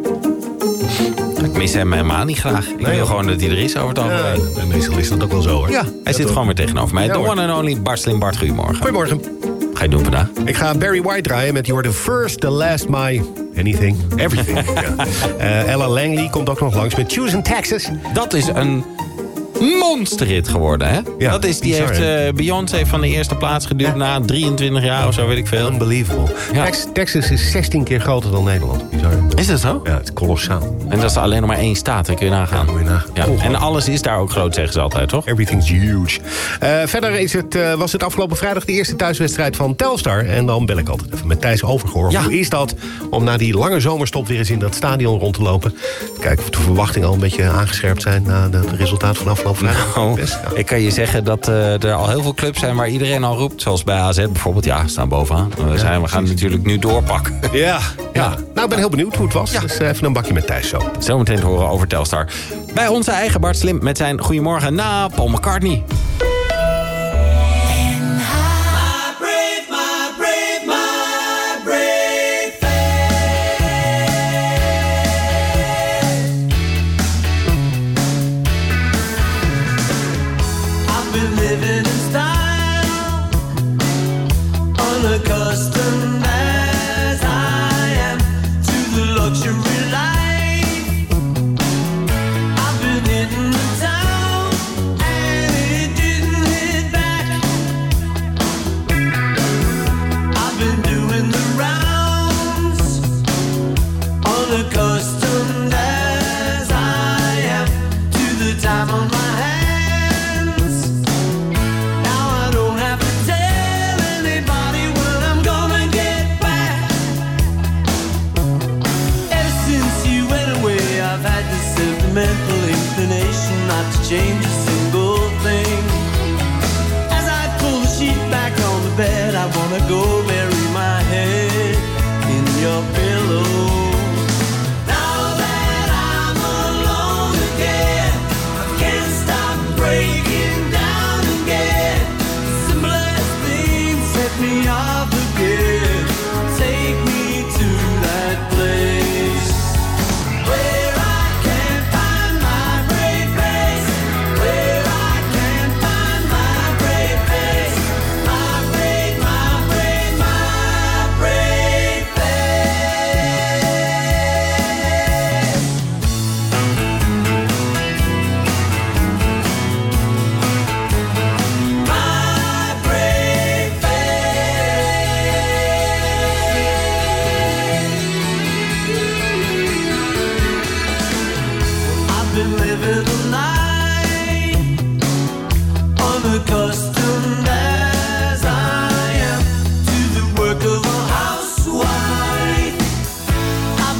Speaker 9: Ik mis hem helemaal niet graag. Ik nee, wil gewoon dat hij er is over het algemeen.
Speaker 13: Ja, meestal is dat ook wel zo, hoor.
Speaker 9: Ja, hij ja, zit toch gewoon weer tegenover mij. Ja, de one and only Bart Slim Bart, goedemorgen.
Speaker 13: Goedemorgen.
Speaker 9: Ga je doen vandaag?
Speaker 13: Ik ga Barry White draaien met You're the First, the Last, My... Anything, Everything. ja. uh, Ella Langley komt ook nog langs met Choosing Texas.
Speaker 9: Dat is een monsterhit geworden, hè? Ja, dat is, die bizar, heeft uh, Beyoncé van de eerste plaats geduwd ja. na drieëntwintig jaar of zo, weet ik veel.
Speaker 13: Unbelievable. Ja. Tex- Texas is zestien keer groter dan Nederland. Bizar.
Speaker 9: Is dat zo?
Speaker 13: Ja, het is kolossaal.
Speaker 9: En dat is alleen nog maar één staat, dat kun je nagaan.
Speaker 13: Ja, moet je nagaan.
Speaker 9: Ja. En alles is daar ook groot, zeggen ze altijd, toch?
Speaker 13: Everything's huge. Uh, verder is het, uh, was het afgelopen vrijdag de eerste thuiswedstrijd van Telstar. En dan bel ik altijd even met Thijs Overgoor. Ja. Hoe is dat om na die lange zomerstop weer eens in dat stadion rond te lopen? Kijken of de verwachtingen al een beetje aangescherpt zijn na het resultaat van afgelopen vrijdag.
Speaker 9: Nou, ja. Ik kan je zeggen dat uh, er al heel veel clubs zijn waar iedereen al roept. Zoals bij A Z bijvoorbeeld. Ja, staan bovenaan. We, zijn, ja, we gaan natuurlijk nu doorpakken.
Speaker 13: Ja, ja. ja. Nou, ik ben heel benieuwd hoe het was. Ja. Dus even een bakje met Thijs zo.
Speaker 9: Zometeen te horen over Telstar. Bij onze eigen Bart Slim met zijn Goedemorgen na Paul McCartney.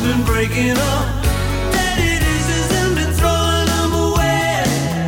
Speaker 8: been breaking up. Daddy has been throwing them away.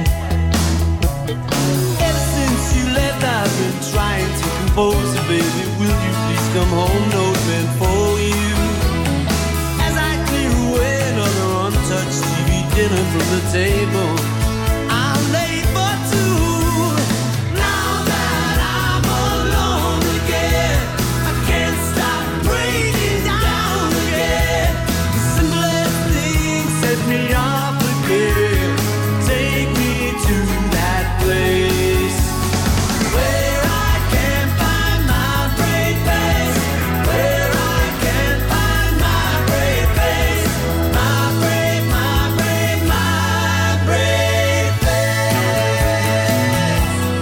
Speaker 8: Ever since you left, I've been trying to compose it, baby. Will you please come home? No bed for you. As I clear away another untouched T V dinner from the table, I'm late for two. Now that I'm alone again, I can't stop breaking down again. The simplest thing set me off again. Take me to that place where I can find my brave face, where I can find my brave face, my brave, my brave, my brave face,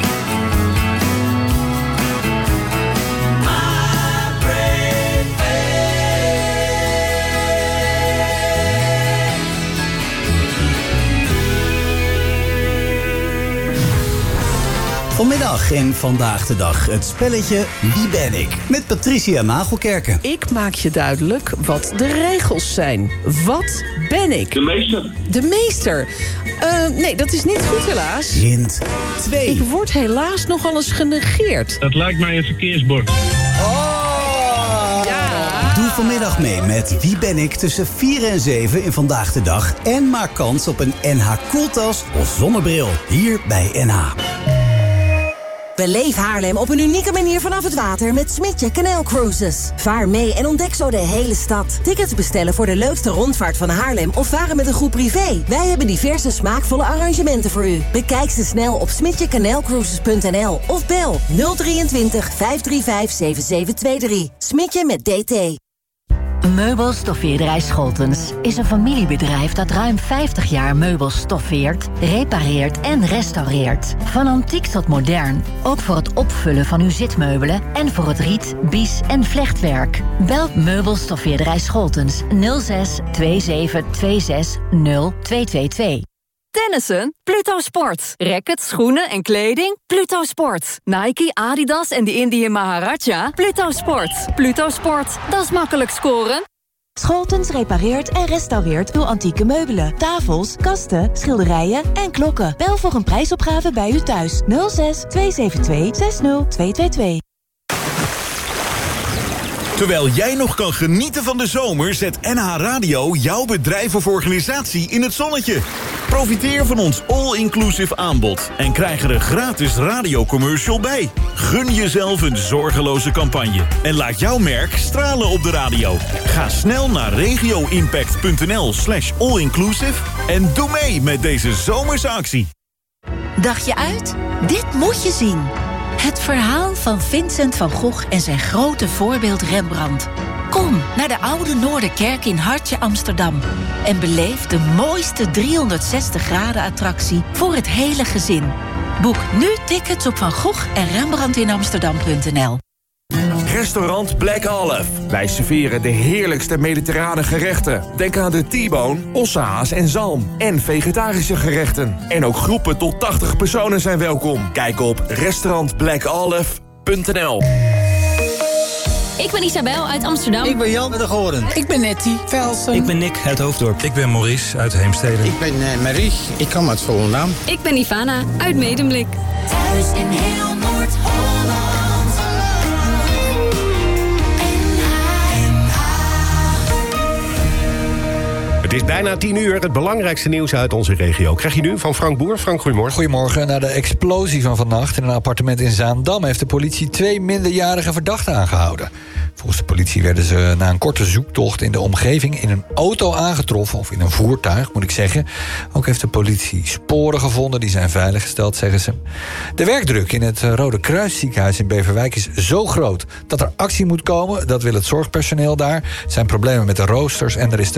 Speaker 8: my brave
Speaker 14: Vanmiddag in Vandaag de Dag het spelletje Wie ben ik? Met Patricia Nagelkerken.
Speaker 12: Ik maak je duidelijk wat de regels zijn. Wat ben ik?
Speaker 15: De meester.
Speaker 12: De meester. Uh, nee, dat is niet goed helaas.
Speaker 14: Hint twee.
Speaker 12: Ik word helaas nogal eens genegeerd.
Speaker 15: Dat lijkt mij een verkeersbord.
Speaker 14: Doe vanmiddag mee met Wie ben ik tussen vier en zeven in Vandaag de Dag. En maak kans op een N H koeltas of zonnebril. Hier bij N H.
Speaker 16: Beleef Haarlem op een unieke manier vanaf het water met Smidje Canal Cruises. Vaar mee en ontdek zo de hele stad. Tickets bestellen voor de leukste rondvaart van Haarlem of varen met een groep privé. Wij hebben diverse smaakvolle arrangementen voor u. Bekijk ze snel op smidje canal cruises punt n l of bel nul drieëntwintig vijf drie vijf zeven zeven twee drie. Smidje met D T.
Speaker 3: Meubelstoffeerderij Scholtens is een familiebedrijf dat ruim vijftig jaar meubels stoffeert, repareert en restaureert. Van antiek tot modern, ook voor het opvullen van uw zitmeubelen en voor het riet, bies en vlechtwerk. Bel Meubelstoffeerderij Scholtens nul zes twee zeven twee zes nul twee twee twee.
Speaker 17: Tennissen? Pluto Sport. Rackets, schoenen en kleding? Pluto Sport. Nike, Adidas en de Indian Maharaja? Pluto Sport. Pluto Sport. Dat is makkelijk scoren.
Speaker 27: Scholtens repareert en restaureert uw antieke meubelen, tafels, kasten, schilderijen en klokken. Bel voor een prijsopgave bij u thuis. nul zes twee zeven twee zes nul twee twee twee.
Speaker 18: Terwijl jij nog kan genieten van de zomer, zet N H Radio jouw bedrijf of organisatie in het zonnetje. Profiteer van ons all-inclusive aanbod en krijg er een gratis radiocommercial bij. Gun jezelf een zorgeloze campagne en laat jouw merk stralen op de radio. Ga snel naar regioimpact.nl slash all-inclusive en doe mee met deze zomerse actie.
Speaker 27: Dacht je uit? Dit moet je zien. Het verhaal van Vincent van Gogh en zijn grote voorbeeld Rembrandt. Kom naar de Oude Noorderkerk in Hartje Amsterdam en beleef de mooiste driehonderdzestig graden attractie voor het hele gezin. Boek nu tickets op Van Gogh en Rembrandt in Amsterdam punt n l.
Speaker 19: Restaurant Black Olive. Wij serveren de heerlijkste mediterrane gerechten. Denk aan de T-bone, ossehaas en zalm. En vegetarische gerechten. En ook groepen tot tachtig personen zijn welkom. Kijk op restaurant black olive punt n l.
Speaker 20: Ik ben Isabel uit Amsterdam.
Speaker 21: Ik ben Jan uit de Goorn.
Speaker 20: Ik ben Nettie Velsen.
Speaker 21: Ik ben Nick uit Hoofddorp. Ik ben Maurice uit Heemstede.
Speaker 22: Ik ben uh, Marie. Ik kom uit Volendam.
Speaker 20: Ik ben Ivana uit Medemblik.
Speaker 8: Thuis in heel Noord-Holland.
Speaker 13: Het is bijna tien uur, het belangrijkste nieuws uit onze regio. Krijg je nu van Frank Boer. Frank, goedemorgen.
Speaker 10: Goedemorgen. Na de explosie van vannacht in een appartement in Zaandam heeft de politie twee minderjarige verdachten aangehouden. Volgens de politie werden ze na een korte zoektocht in de omgeving in een auto aangetroffen, of in een voertuig, moet ik zeggen. Ook heeft de politie sporen gevonden, die zijn veiliggesteld, zeggen ze. De werkdruk in het Rode Kruis ziekenhuis in Beverwijk is zo groot dat er actie moet komen. Dat wil het zorgpersoneel daar. Er zijn problemen met de roosters en er is te